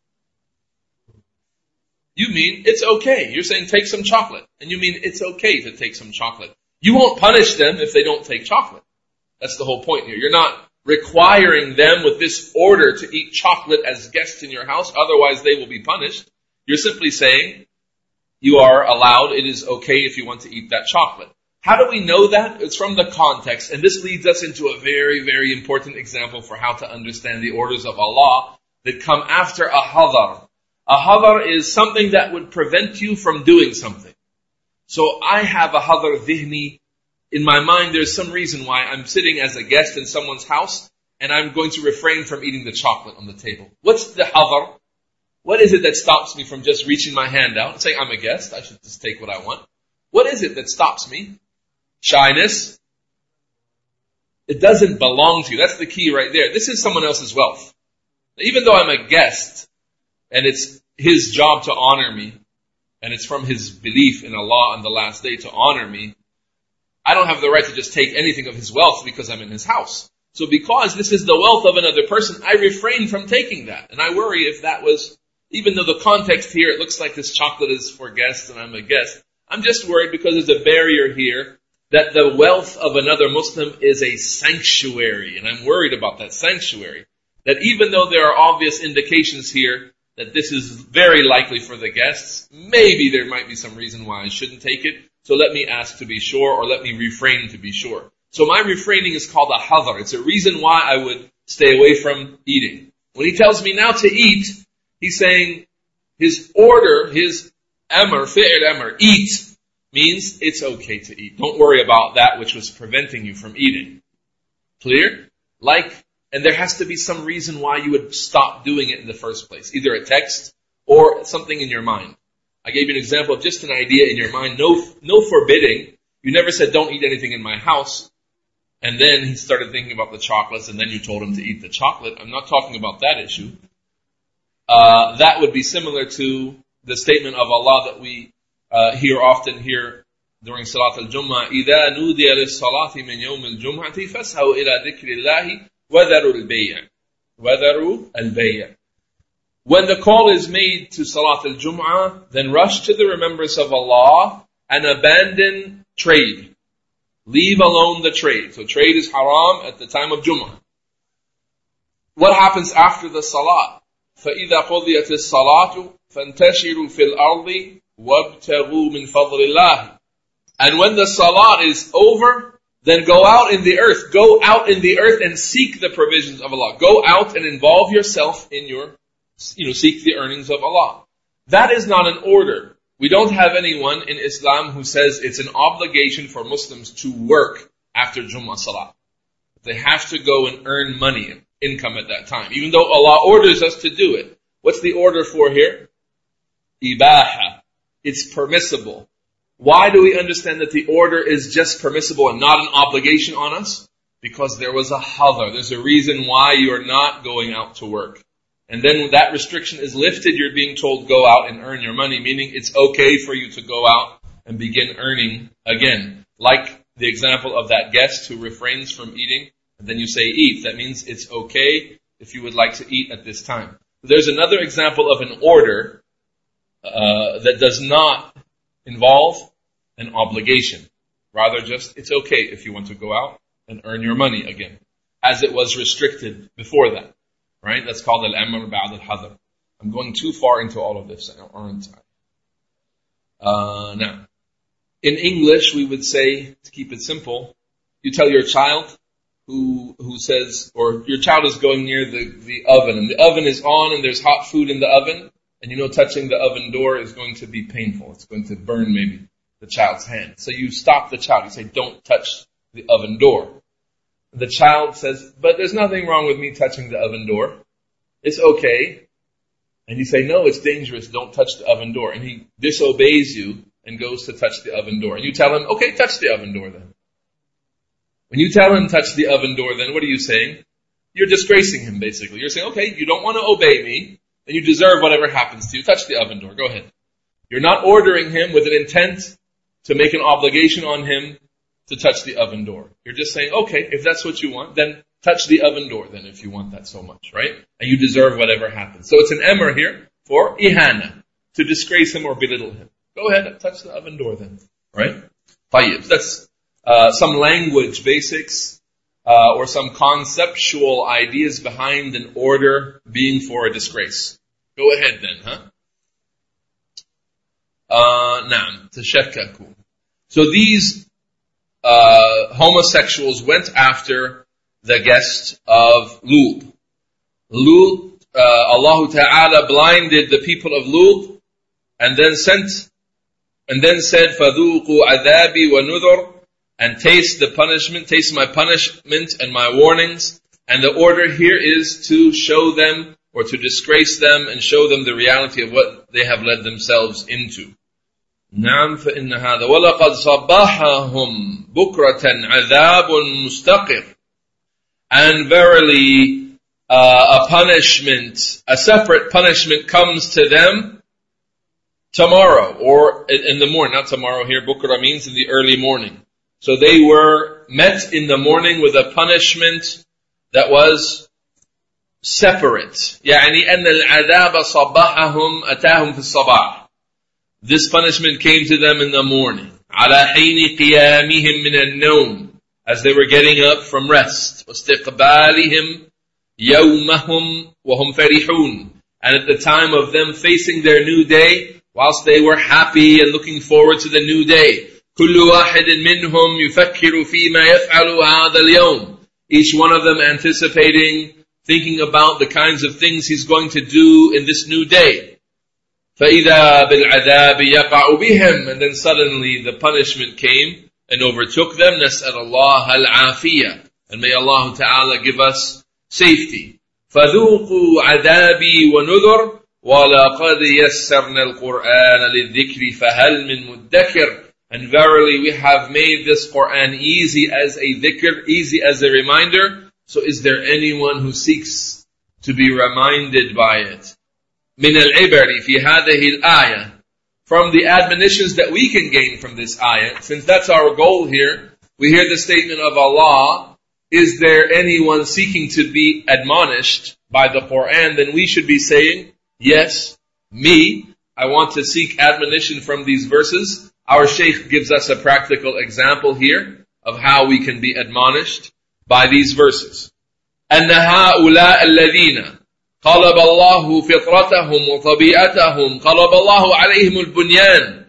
Speaker 2: You mean it's okay. You're saying take some chocolate, and you mean it's okay to take some chocolate. You won't punish them if they don't take chocolate. That's the whole point here. You're not requiring them with this order to eat chocolate as guests in your house, otherwise they will be punished. You're simply saying you are allowed, it is okay if you want to eat that chocolate. How do we know that? It's from the context, and this leads us into a very, very important example for how to understand the orders of Allah that come after a hadar. A hadar is something that would prevent you from doing something. So I have a hadar dhihni. In my mind, there's some reason why I'm sitting as a guest in someone's house, and I'm going to refrain from eating the chocolate on the table. What's the hadar? What is it that stops me from just reaching my hand out and saying, I'm a guest, I should just take what I want? What is it that stops me? Shyness. It doesn't belong to you. That's the key right there. This is someone else's wealth. Even though I'm a guest, and it's his job to honor me, and it's from his belief in Allah on the last day to honor me, I don't have the right to just take anything of his wealth because I'm in his house. So because this is the wealth of another person, I refrain from taking that. And I worry if that was, even though the context here, it looks like this chocolate is for guests and I'm a guest, I'm just worried because there's a barrier here that the wealth of another Muslim is a sanctuary. And I'm worried about that sanctuary. That even though there are obvious indications here that this is very likely for the guests, maybe there might be some reason why I shouldn't take it. So let me ask to be sure, or let me refrain to be sure. So my refraining is called a hadar. It's a reason why I would stay away from eating. When he tells me now to eat, he's saying his order, his amr, fi'l amr, eat, means it's okay to eat. Don't worry about that which was preventing you from eating. Clear? And there has to be some reason why you would stop doing it in the first place. Either a text or something in your mind. I gave you an example of just an idea in your mind. No forbidding. You never said don't eat anything in my house. And then he started thinking about the chocolates and then you told him to eat the chocolate. I'm not talking about that issue. That would be similar to the statement of Allah that we often hear during Salat al-Jum'ah. إِذَا نُودِيَ لِلصَّلَاةِ مِنْ يَوْمِ الْجُمْعَةِ فَاسْعَوْا إِلَى ذِكْرِ اللَّهِ وَذَرُوا الْبَيْعَ. When the call is made to Salat al-Jum'ah, then rush to the remembrance of Allah and abandon trade. Leave alone the trade. So trade is haram at the time of Jum'ah. What happens after the Salat? فَإِذَا قُضِيَتِ الصَّلَاةُ فَانْتَشِرُوا فِي الْأَرْضِ وَابْتَغُوا مِنْ فَضْلِ اللَّهِ. And when the Salat is over, then go out in the earth. Go out in the earth and seek the provisions of Allah. Go out and involve yourself in seek the earnings of Allah. That is not an order. We don't have anyone in Islam who says it's an obligation for Muslims to work after Jummah Salah. They have to go and earn money, income at that time. Even though Allah orders us to do it. What's the order for here? Ibaha. It's permissible. Why do we understand that the order is just permissible and not an obligation on us? Because there was a hadar. There's a reason why you are not going out to work. And then when that restriction is lifted, you're being told go out and earn your money, meaning it's okay for you to go out and begin earning again. Like the example of that guest who refrains from eating, and then you say eat. That means it's okay if you would like to eat at this time. There's another example of an order that does not involve an obligation. Rather just, it's okay if you want to go out and earn your money again. As it was restricted before that. Right? That's called al-amr ba'd al-hadar. I'm going too far into all of this, aren't I? Now, in English, we would say, to keep it simple, you tell your child who says, or your child is going near the oven, and the oven is on, and there's hot food in the oven, and touching the oven door is going to be painful. It's going to burn maybe the child's hand. So you stop the child. You say, don't touch the oven door. The child says, but there's nothing wrong with me touching the oven door. It's okay. And you say, no, it's dangerous. Don't touch the oven door. And he disobeys you and goes to touch the oven door. And you tell him, okay, touch the oven door then. When you tell him touch the oven door, then what are you saying? You're disgracing him, basically. You're saying, okay, you don't want to obey me, and you deserve whatever happens to you. Touch the oven door. Go ahead. You're not ordering him with an intent to make an obligation on him to touch the oven door. You're just saying, okay, if that's what you want, then touch the oven door then if you want that so much, right? And you deserve whatever happens. So it's an emr here for ihana, to disgrace him or belittle him. Go ahead and touch the oven door then, right? Tayyib. That's some language basics or some conceptual ideas behind an order being for a disgrace. Go ahead then, huh? Naam, tashakkaku. So these homosexuals went after the guest of Lut. Allah Ta'ala blinded the people of Lut and then said, فَذُوقُوا عَذَابِي وَنُذُرْ, and taste the punishment, taste my punishment and my warnings. And the order here is to show them or to disgrace them and show them the reality of what they have led themselves into. نعم فإن هذا ولقد صبحهم بكرة عذاب مستقر. And verily a punishment, a separate punishment comes to them tomorrow, or in the morning. Not tomorrow here, Bukra means in the early morning. So they were met in the morning with a punishment that was separate. يعني أن العذاب صبحهم أتاهم في الصباح. This punishment came to them in the morning. على حين قيامهم من النوم, as they were getting up from rest. واستقبالهم يومهم وهم فرحون, and at the time of them facing their new day, whilst they were happy and looking forward to the new day. كل واحد منهم يفكر فيما يفعل هذا اليوم. Each one of them anticipating, thinking about the kinds of things he's going to do in this new day. فَإِذَا بِالْعَذَابِ يَقَعُ بِهِمْ, and then suddenly the punishment came and overtook them. نَسْأَلَ اللَّهَ الْعَافِيَةِ, and may Allah Ta'ala give us safety. فَذُوقُوا عَذَابِي وَنُذُرْ وَلَقَدْ يَسَّرْنَا الْقُرْآنَ لِلذِّكْرِ فَهَلْ مِن مُدَّكِرٍ. And verily we have made this Qur'an easy as a dhikr, easy as a reminder. So is there anyone who seeks to be reminded by it? من العبر في هذه الآية, from the admonitions that we can gain from this ayah, since that's our goal here, we hear the statement of Allah, is there anyone seeking to be admonished by the Qur'an? Then we should be saying, yes, me, I want to seek admonition from these verses. Our Shaykh gives us a practical example here of how we can be admonished by these verses. أن هؤلاء الذين قلب الله فطرتهم وطبيعتهم قلب الله عليهم البنيان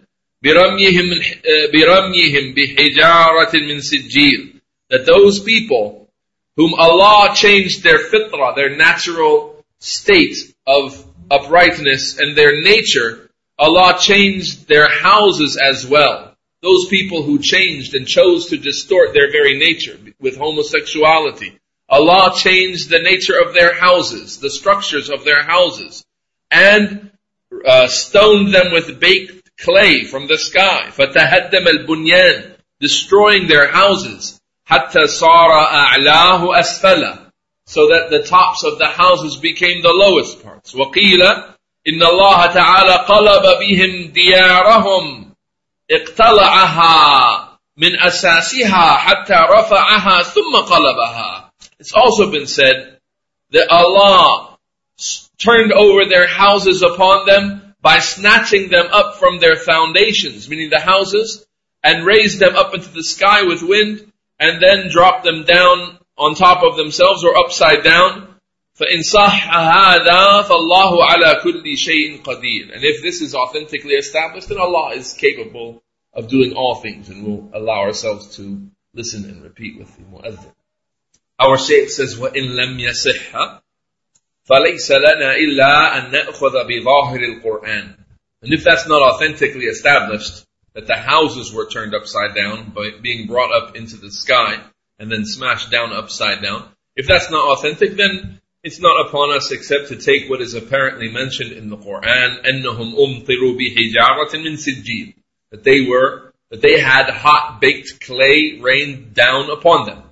Speaker 2: برميهم بحجارة من سجيل. That those people whom Allah changed their fitra, their natural state of uprightness and their nature, Allah changed their houses as well. Those people who changed and chose to distort their very nature with homosexuality, Allah changed the nature of their houses, the structures of their houses, and stoned them with baked clay from the sky. فَتَهَدَّمَ الْبُنْيَانِ, destroying their houses. حَتَّى صَارَ أَعْلَاهُ أَسْفَلَ, so that the tops of the houses became the lowest parts. وَقِيلَ إِنَّ اللَّهَ تَعَالَى قَلَبَ بِهِمْ دِيَارَهُمْ اقْتَلَعَهَا مِنْ أَسَاسِهَا حَتَّى رَفَعَهَا ثُمَّ قَلَبَهَا. It's also been said that Allah turned over their houses upon them by snatching them up from their foundations, meaning the houses, and raised them up into the sky with wind, and then dropped them down on top of themselves or upside down. فَإِنْ صَحَّ هَذَا فَاللَّهُ عَلَى كُلِّ شَيْءٍ قَدِيرٌ. And if this is authentically established, then Allah is capable of doing all things, and we'll allow ourselves to listen and repeat with the mu'adhin. Our Shaykh says, وَإِنْ لَمْ يَصِحَّ فَلَيْسَ لَنَا إِلَّا أَن نَأْخُذَ بِظَاهِرِ الْقُرْآنِ. And if that's not authentically established, that the houses were turned upside down by being brought up into the sky and then smashed down upside down, if that's not authentic, then it's not upon us except to take what is apparently mentioned in the Qur'an, أَنَّهُمْ أُمْطِرُوا بِحِجَارَةٍ مِنْ سِجِّيلٍ, that they had hot baked clay rained down upon them.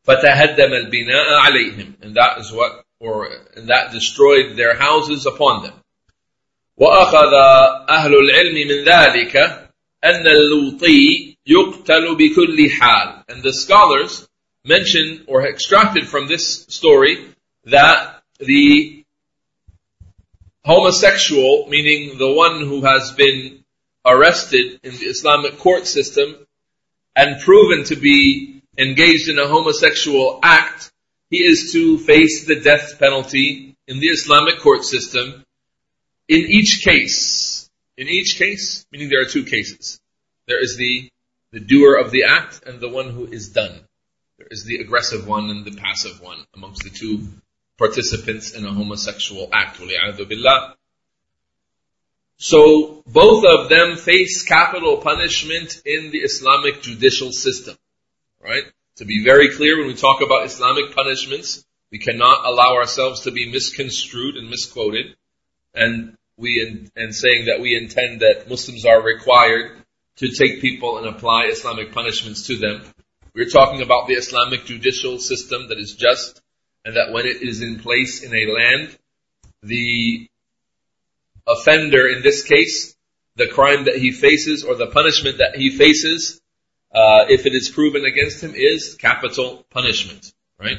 Speaker 2: فَتَهَدَّمَ الْبِنَاءَ عَلَيْهِمْ. And that destroyed their houses upon them. وَأَخَذَ أَهْلُ الْعِلْمِ مِنْ ذَلِكَ أَنَّ اللُّوطِي يُقْتَلُ بِكُلِّ حَالٍ. And the scholars mention or extracted from this story that the homosexual, meaning the one who has been arrested in the Islamic court system and proven to be engaged in a homosexual act, he is to face the death penalty in the Islamic court system in each case. In each case, meaning there are two cases. There is the doer of the act and the one who is done. There is the aggressive one and the passive one amongst the two participants in a homosexual act. وَلِعَاذُ بِاللَّهِ. So both of them face capital punishment in the Islamic judicial system. Right? To be very clear, when we talk about Islamic punishments, we cannot allow ourselves to be misconstrued and misquoted, and saying that we intend that Muslims are required to take people and apply Islamic punishments to them. We're talking about the Islamic judicial system that is just, and that when it is in place in a land, the offender in this case, the crime that he faces or the punishment that he faces, if it is proven against him, is capital punishment. Right?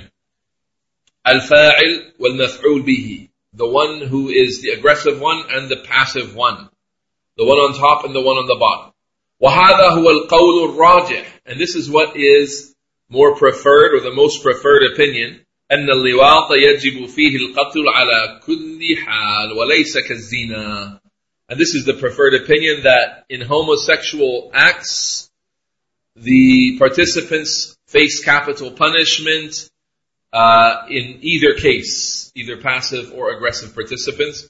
Speaker 2: Al-fa'il wal-maf'ul bihi. The one who is the aggressive one and the passive one. The one on top and the one on the bottom. وَهَذَا هُوَ الْقَوْلُ الرَّاجِحِ. And this is what is more preferred, or the most preferred opinion. أَنَّ اللِّوَاطَ يَجِبُ فِيهِ الْقَتْلُ عَلَى كُلِّ حَالٍ وَلَيْسَ كَالزِّنَا. And this is the preferred opinion, that in homosexual acts, the participants face capital punishment in either case, either passive or aggressive participants.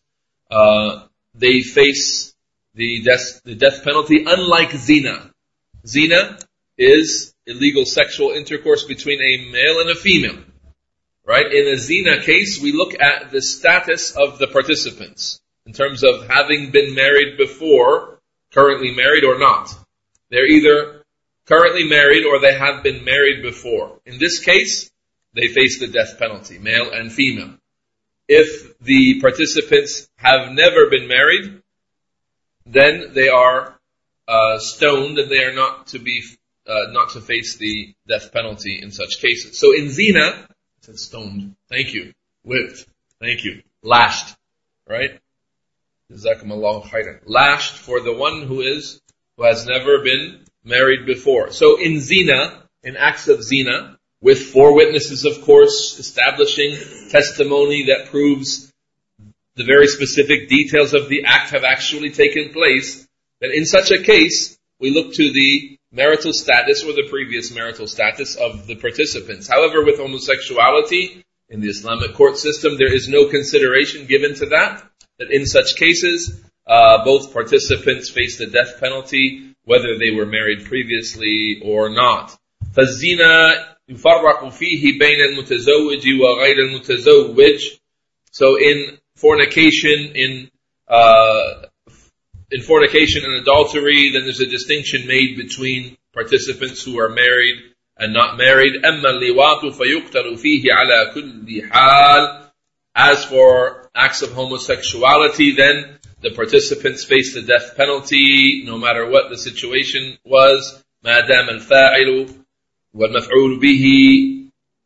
Speaker 2: They face the death penalty, unlike zina. Zina is illegal sexual intercourse between a male and a female. Right? In a zina case, we look at the status of the participants in terms of having been married before, currently married or not. They're either currently married or they have been married before. In this case, they face the death penalty, male and female. If the participants have never been married, then they are stoned, and they are not to face the death penalty in such cases. So in zina, it says stoned. Thank you. Whipped. Thank you. Lashed. Right? Jazakumullahu khairan. Lashed for the one who has never been married before. So in zina, in acts of zina, with 4 witnesses, of course, establishing testimony that proves the very specific details of the act have actually taken place, then in such a case, we look to the marital status or the previous marital status of the participants. However, with homosexuality, in the Islamic court system, there is no consideration given to that in such cases, both participants face the death penalty, whether they were married previously or not. فَالزِّنَا يُفَرَّقُ فِيهِ بَيْنَ الْمُتَزَوِّجِ وَغَيْرِ الْمُتَزَوِّجِ. So in fornication, in fornication and adultery, then there's a distinction made between participants who are married and not married. أَمَّا اللِّوَاطُ فَيُقْتَلُ فِيهِ عَلَى كُلِّ حَالٍ. As for acts of homosexuality, then the participants face the death penalty, no matter what the situation was. مَا دَامَ الْفَاعِلُ وَالْمَفْعُولُ بِهِ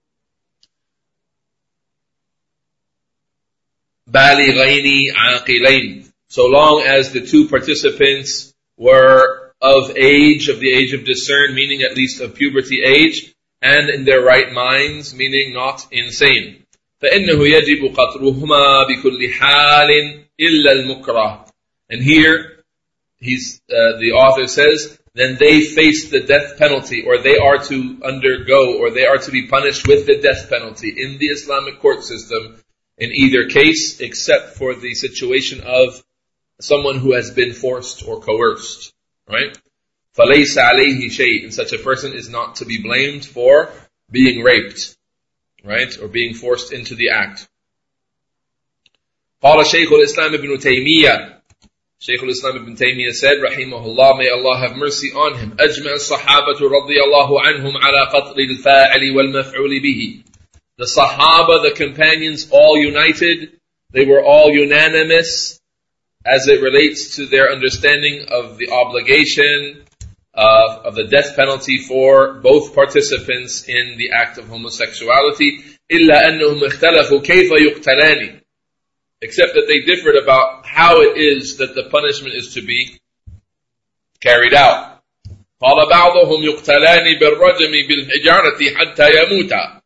Speaker 2: بَالِغَيْنِ عَاقِلَيْنِ. So long as the two participants were of the age of discern, meaning at least of puberty age, and in their right minds, meaning not insane. فَإِنَّهُ يَجِبُ قَتْلُهُمَا بِكُلِّ حَالٍ إِلَّا الْمُكْرَهِ. And here, the author says, then they face the death penalty, or they are to undergo, or they are to be punished with the death penalty in the Islamic court system in either case, except for the situation of someone who has been forced or coerced. Right? فَلَيْسَ عَلَيْهِ شَيْءٍ. And such a person is not to be blamed for being raped. Right? Or being forced into the act. قال شيخ الإسلام ابن تيمية. Shaykh al-Islam ibn Taymiyyah said, Rahimahullah, may Allah have mercy on him, أجمع الصحابة رضي الله عنهم على قتل الفاعل والمفعول به. The Sahaba, the companions, all united. They were all unanimous as it relates to their understanding of the obligation of the death penalty for both participants in the act of homosexuality. إلا أنهم اختلفوا كيف يقتلان. Except that they differed about how it is that the punishment is to be carried out. قال بعضهم يقتلان بالرجم بالحجارة حتى يموتا.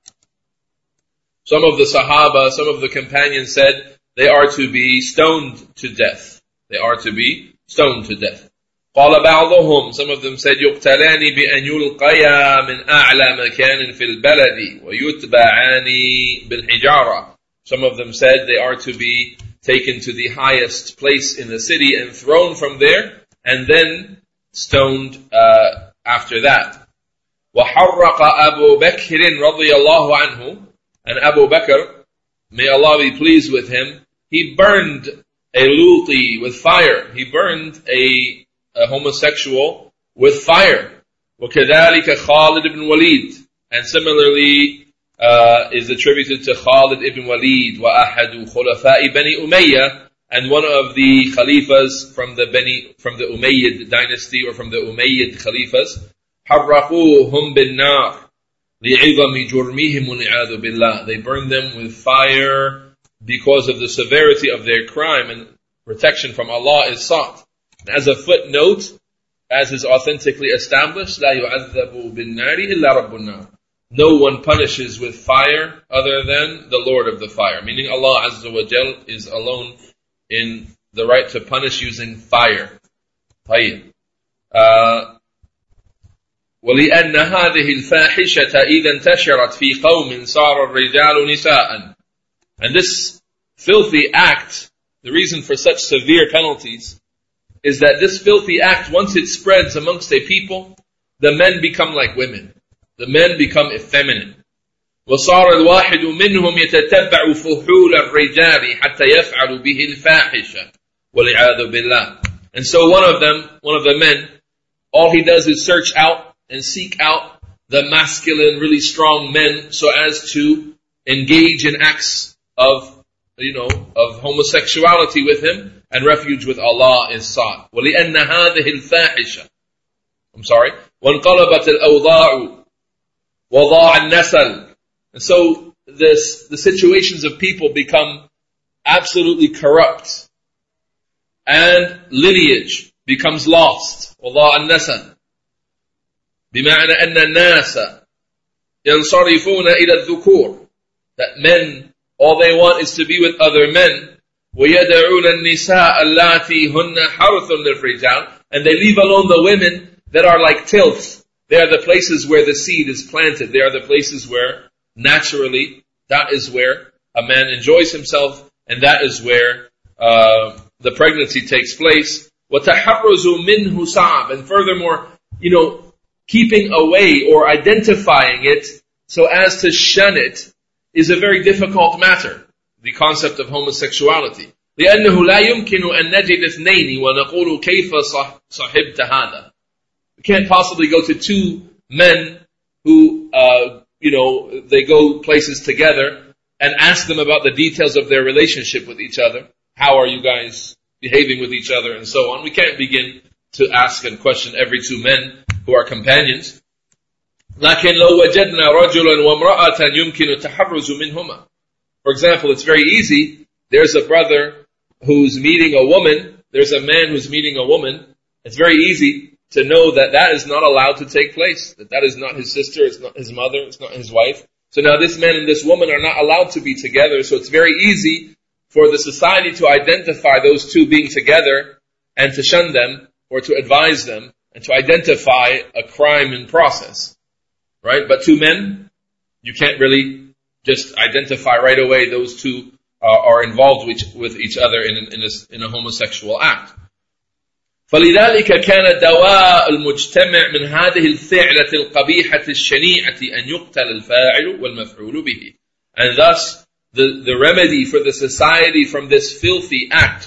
Speaker 2: Some of the Sahaba, some of the companions said they are to be stoned to death. They are to be stoned to death. قال بعضهم, some of them said يقتلان بأن يلقيا من أعلى مكان في البلد ويتبعان بالحجارة. Some of them said they are to be taken to the highest place in the city and thrown from there and then stoned after that. وحرق أبو بكر رضي الله عنه, and Abu Bakr, may Allah be pleased with him, he burned a luti with fire. He burned a homosexual with fire. وكذلك خالد ibn Walid, and similarly is attributed to Khalid ibn Walid, وأحد خلفاء بني أمية, and one of the Khalifas from the Umayyad dynasty or from the Umayyad Khalifas, حرقوهم بالنار لعظم جرمهم والعياذ بالله. They burned them with fire because of the severity of their crime, and protection from Allah is sought. As a footnote, as is authentically established, لا يعذب بالنار إلا رب النار. No one punishes with fire other than the Lord of the fire. Meaning Allah Azza wa Jal is alone in the right to punish using fire. طيب. ولأن هذه الفاحشة إذا انتشرت في قوم صار الرجال نساء. And this filthy act, the reason for such severe penalties, is that this filthy act, once it spreads amongst a people, the men become like women. The men become effeminate. وصار الواحد منهم يتتبع فحول الرجال حتى يفعل به الفاحشة والعياذ بالله. And so one of the men, all he does is search out and seek out the masculine, really strong men so as to engage in acts of homosexuality with him, and refuge with Allah is sought. وَلِأَنَّ هَذِهِ الْفَاحِشَةِ وَانْقَلَبَتِ الْأَوْضَاعُ وَضَاعَ النَّسَلِ. And so the situations of people become absolutely corrupt, and lineage becomes lost. وَضَاعَ النَّسَلِ بمعنى أن الناس ينصرفون إلى الذكور. That men, all they want is to be with other men. ويدعون النساء اللاتي هن حرث للرجال. And they leave alone the women that are like tilth. They are the places where the seed is planted. They are the places where naturally, that is where a man enjoys himself, and that is where the pregnancy takes place. وتحرز منه صعب. And furthermore, keeping away or identifying it so as to shun it is a very difficult matter. The concept of homosexuality. لأنه لا يمكن أن نجد اثنين ونقول كيف صحبت هذا. We can't possibly go to two men who, they go places together and ask them about the details of their relationship with each other. How are you guys behaving with each other and so on. We can't begin to ask and question every two men who are companions. لكن لو وجدنا رجلا وامرأة يمكن التحرز منهما. For example, it's very easy. There's a brother who's meeting a woman. There's a man who's meeting a woman. It's very easy to know that that is not allowed to take place. That is not his sister, it's not his mother, it's not his wife. So now this man and this woman are not allowed to be together. So it's very easy for the society to identify those two being together and to shun them or to advise them and to identify a crime in process. Right? But two men, you can't really just identify right away those two are involved with each other in a homosexual act. فلذلك كان دواء المجتمع من هذه الفعلة القبيحة الشنيعة أن يقتل الفاعل والمفعول به. And thus, the remedy for the society from this filthy act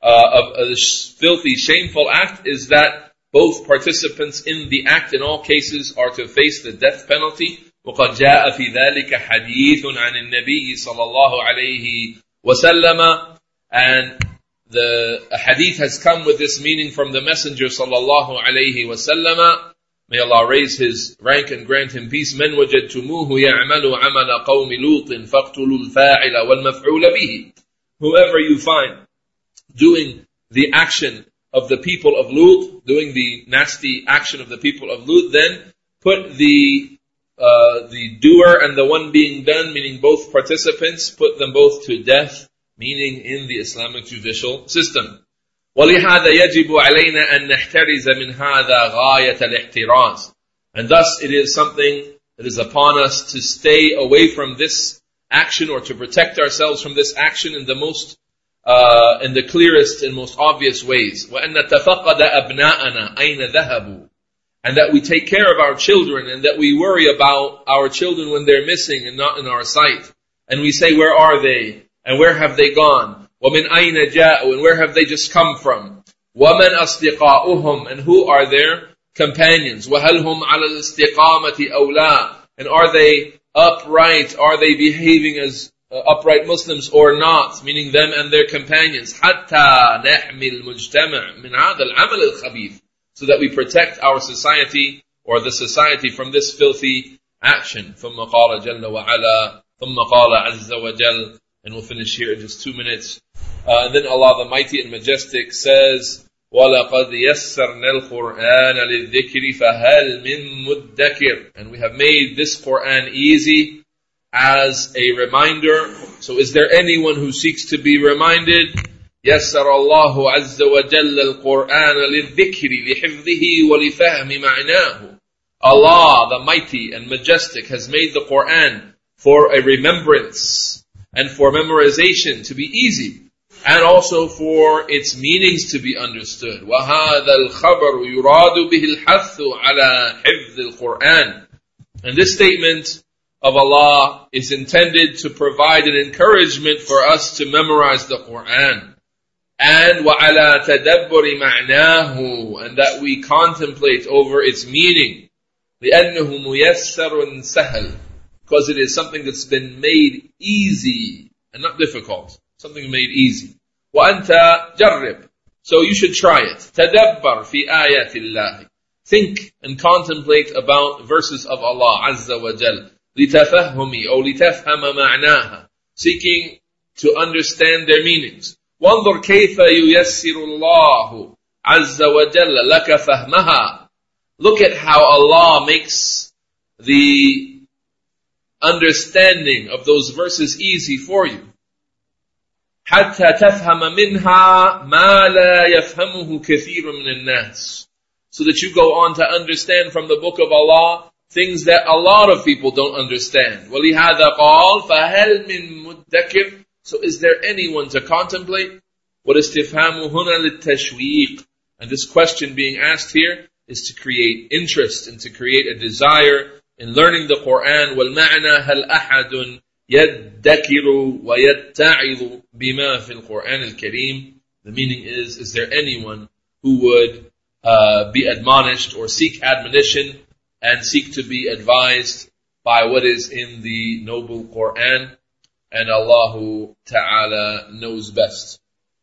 Speaker 2: of this filthy, shameful act is that both participants in the act in all cases are to face the death penalty. وقد جاء في ذلك حديث عن النبي صلى الله عليه وسلم, and the hadith has come with this meaning from the Messenger صلى الله عليه وسلم. May Allah raise his rank and grant him peace. من وجدتموه يعمل عمل قوم لوط فاقتلوا الفاعل والمفعول به. Whoever you find doing the action of the people of Lut, doing the nasty action of the people of Lut, then put the doer and the one being done, meaning both participants, put them both to death, meaning in the Islamic judicial system. وَلِهَذَا يَجِبُ عَلَيْنَا أَن نَحْتَرِزَ مِنْ هَذَا غَايَةَ الْاحْتِرَازِ. And thus it is something that is upon us to stay away from this action, or to protect ourselves from this action in the most in the clearest and most obvious ways. وَأَن نَتَفَقَدَ أَبْنَاءَنَا أَيْنَ ذَهَبُوا. And that we take care of our children, and that we worry about our children when they're missing and not in our sight. And we say, where are they? And where have they gone? وَمِنْ أَيْنَ جَاءُوا. And where have they just come from? وَمَنْ أَصْدِقَاؤُهُمْ. And who are their companions? وَهَلْ هُمْ عَلَى الْإِسْتِقَامَةِ أَوْ لَا. And are they upright? Are they behaving as upright Muslims or not? Meaning them and their companions. حَتَّى نَحْمِي الْمُجْتَمَعِ مِنْ هَذَا الْعَمَلِ الْخَبِيثِ. So that we protect our society, or the society, from this filthy action. ثُمَّ قَالَ جَلَّ وَعَلَى ثُمَّ قَالَ عَزَّ وَجَلَّ. And we'll finish here in just 2 minutes. And then Allah the Mighty and Majestic says, وَلَقَدْ يَسَّرْنَا الْقُرْآنَ لِلذِّكْرِ فَهَلْ مِن مُدَّكِرٍ. And we have made this Qur'an easy as a reminder. So is there anyone who seeks to be reminded? يَسَّرَ اللَّهُ عَزَّ وَجَلَّ الْقُرْآنَ لِلذِّكْرِ لِحِفْظِهِ وَلِفَهْمِ مَعْنَاهُ. Allah the Mighty and Majestic has made the Qur'an for a remembrance and for memorization to be easy, and also for its meanings to be understood. وَهَذَا الْخَبَرُ يُرَادُ بِهِ الْحَثُّ عَلَى حِفْظِ الْقُرْآنِ. And this statement of Allah is intended to provide an encouragement for us to memorize the Qur'an. And وَعَلَى تَدَبُّرِ مَعْنَاهُ. And that we contemplate over its meaning. لِأَنَّهُ مُيَسَّرٌ سَهَلٌ. Because it is something that's been made easy and not difficult. Something made easy. وَأَنْتَ جَرِّبْ. So you should try it. تَدَبَّرْ فِي آيَاتِ اللَّهِ. Think and contemplate about verses of Allah Azza wa Jal. لِتَفَهُّمِ أو لِتَفْهَمَ مَعْنَاهَا. Seeking to understand their meanings. وَانظُرْ كَيْفَ يُيَسِّرُ اللَّهُ عَزَّ وَجَلَّ لَكَ فَهْمَهَا. Look at how Allah makes the understanding of those verses easy for you. حَتَّى تَفْهَمَ مِنْهَا مَا لَا يَفْهَمُهُ كَثِيرٌ مِنَ النَّاسِ. So that you go on to understand from the book of Allah things that a lot of people don't understand. وَلِهَذَا قَالْ فَهَلْ مِن مُدَّكِرٍ. So is there anyone to contemplate? وَالْإِسْتِفْهَامُ هُنَا لِلتَّشْوِيقِ. And this question being asked here is to create interest and to create a desire in learning the Qur'an. وَالْمَعْنَى هَلْ أَحَدٌ يَدَّكِرُ وَيَتَّعِظُ بِمَا فِي الْقُرْآنِ الْكَرِيمِ. The meaning is there anyone who would be admonished or seek admonition and seek to be advised by what is in the noble Qur'an? And Allah Ta'ala knows best.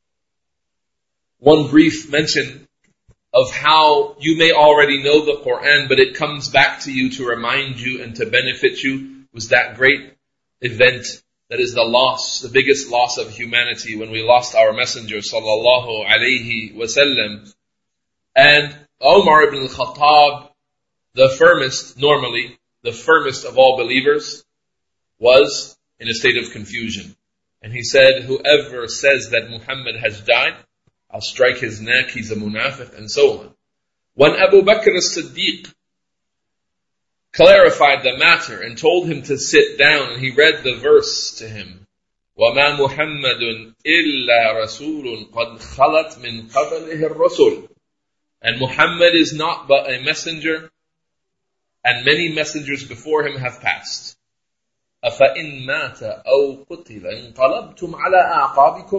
Speaker 2: One brief mention of how you may already know the Qur'an, but it comes back to you to remind you and to benefit you, was that great event that is the loss, the biggest loss of humanity, when we lost our Messenger sallallahu alayhi wasallam. And Umar ibn al-Khattab, the firmest of all believers, was in a state of confusion. And he said, whoever says that Muhammad has died, I'll strike his neck, he's a munafiq, and so on. When Abu Bakr as-Siddiq clarified the matter and told him to sit down, and he read the verse to him, وَمَا مُحَمَّدٌ إِلَّا رَسُولٌ قَدْ خَلَتْ مِنْ قَبْلِهِ الرُّسُلُ. And Muhammad is not but a messenger, and many messengers before him have passed. أَفَإِن مَاتَ أَوْ قُتِلَ انْقَلَبْتُمْ عَلَىٰ أَعْقَابِكُمْ.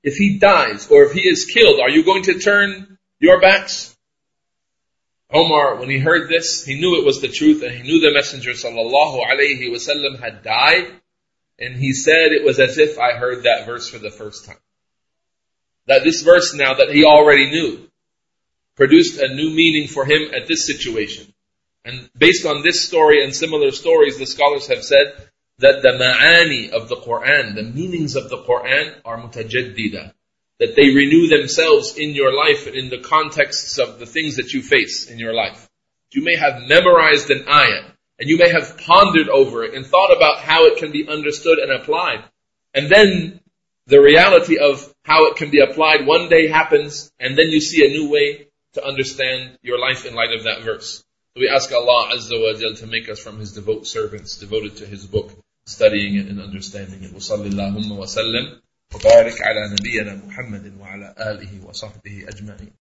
Speaker 2: if he dies or if he is killed, are you going to turn your backs? Omar, when he heard this, he knew it was the truth, and he knew the Messenger sallallahu alaihi wasallam had died, and he said it was as if I heard that verse for the first time. That this verse now that he already knew produced a new meaning for him at this situation. And based on this story and similar stories, the scholars have said that the ma'ani of the Quran, the meanings of the Quran are mutajaddida, that they renew themselves in your life and in the contexts of the things that you face in your life. You may have memorized an ayah, and you may have pondered over it and thought about how it can be understood and applied. And then the reality of how it can be applied one day happens, and then you see a new way to understand your life in light of that verse. So we ask Allah Azza wa Jal to make us from His devout servants, devoted to His book, studying it and understanding it. وصلى اللهم وسلم وبارك على نبينا محمد وعلى آله وصحبه أجمعين.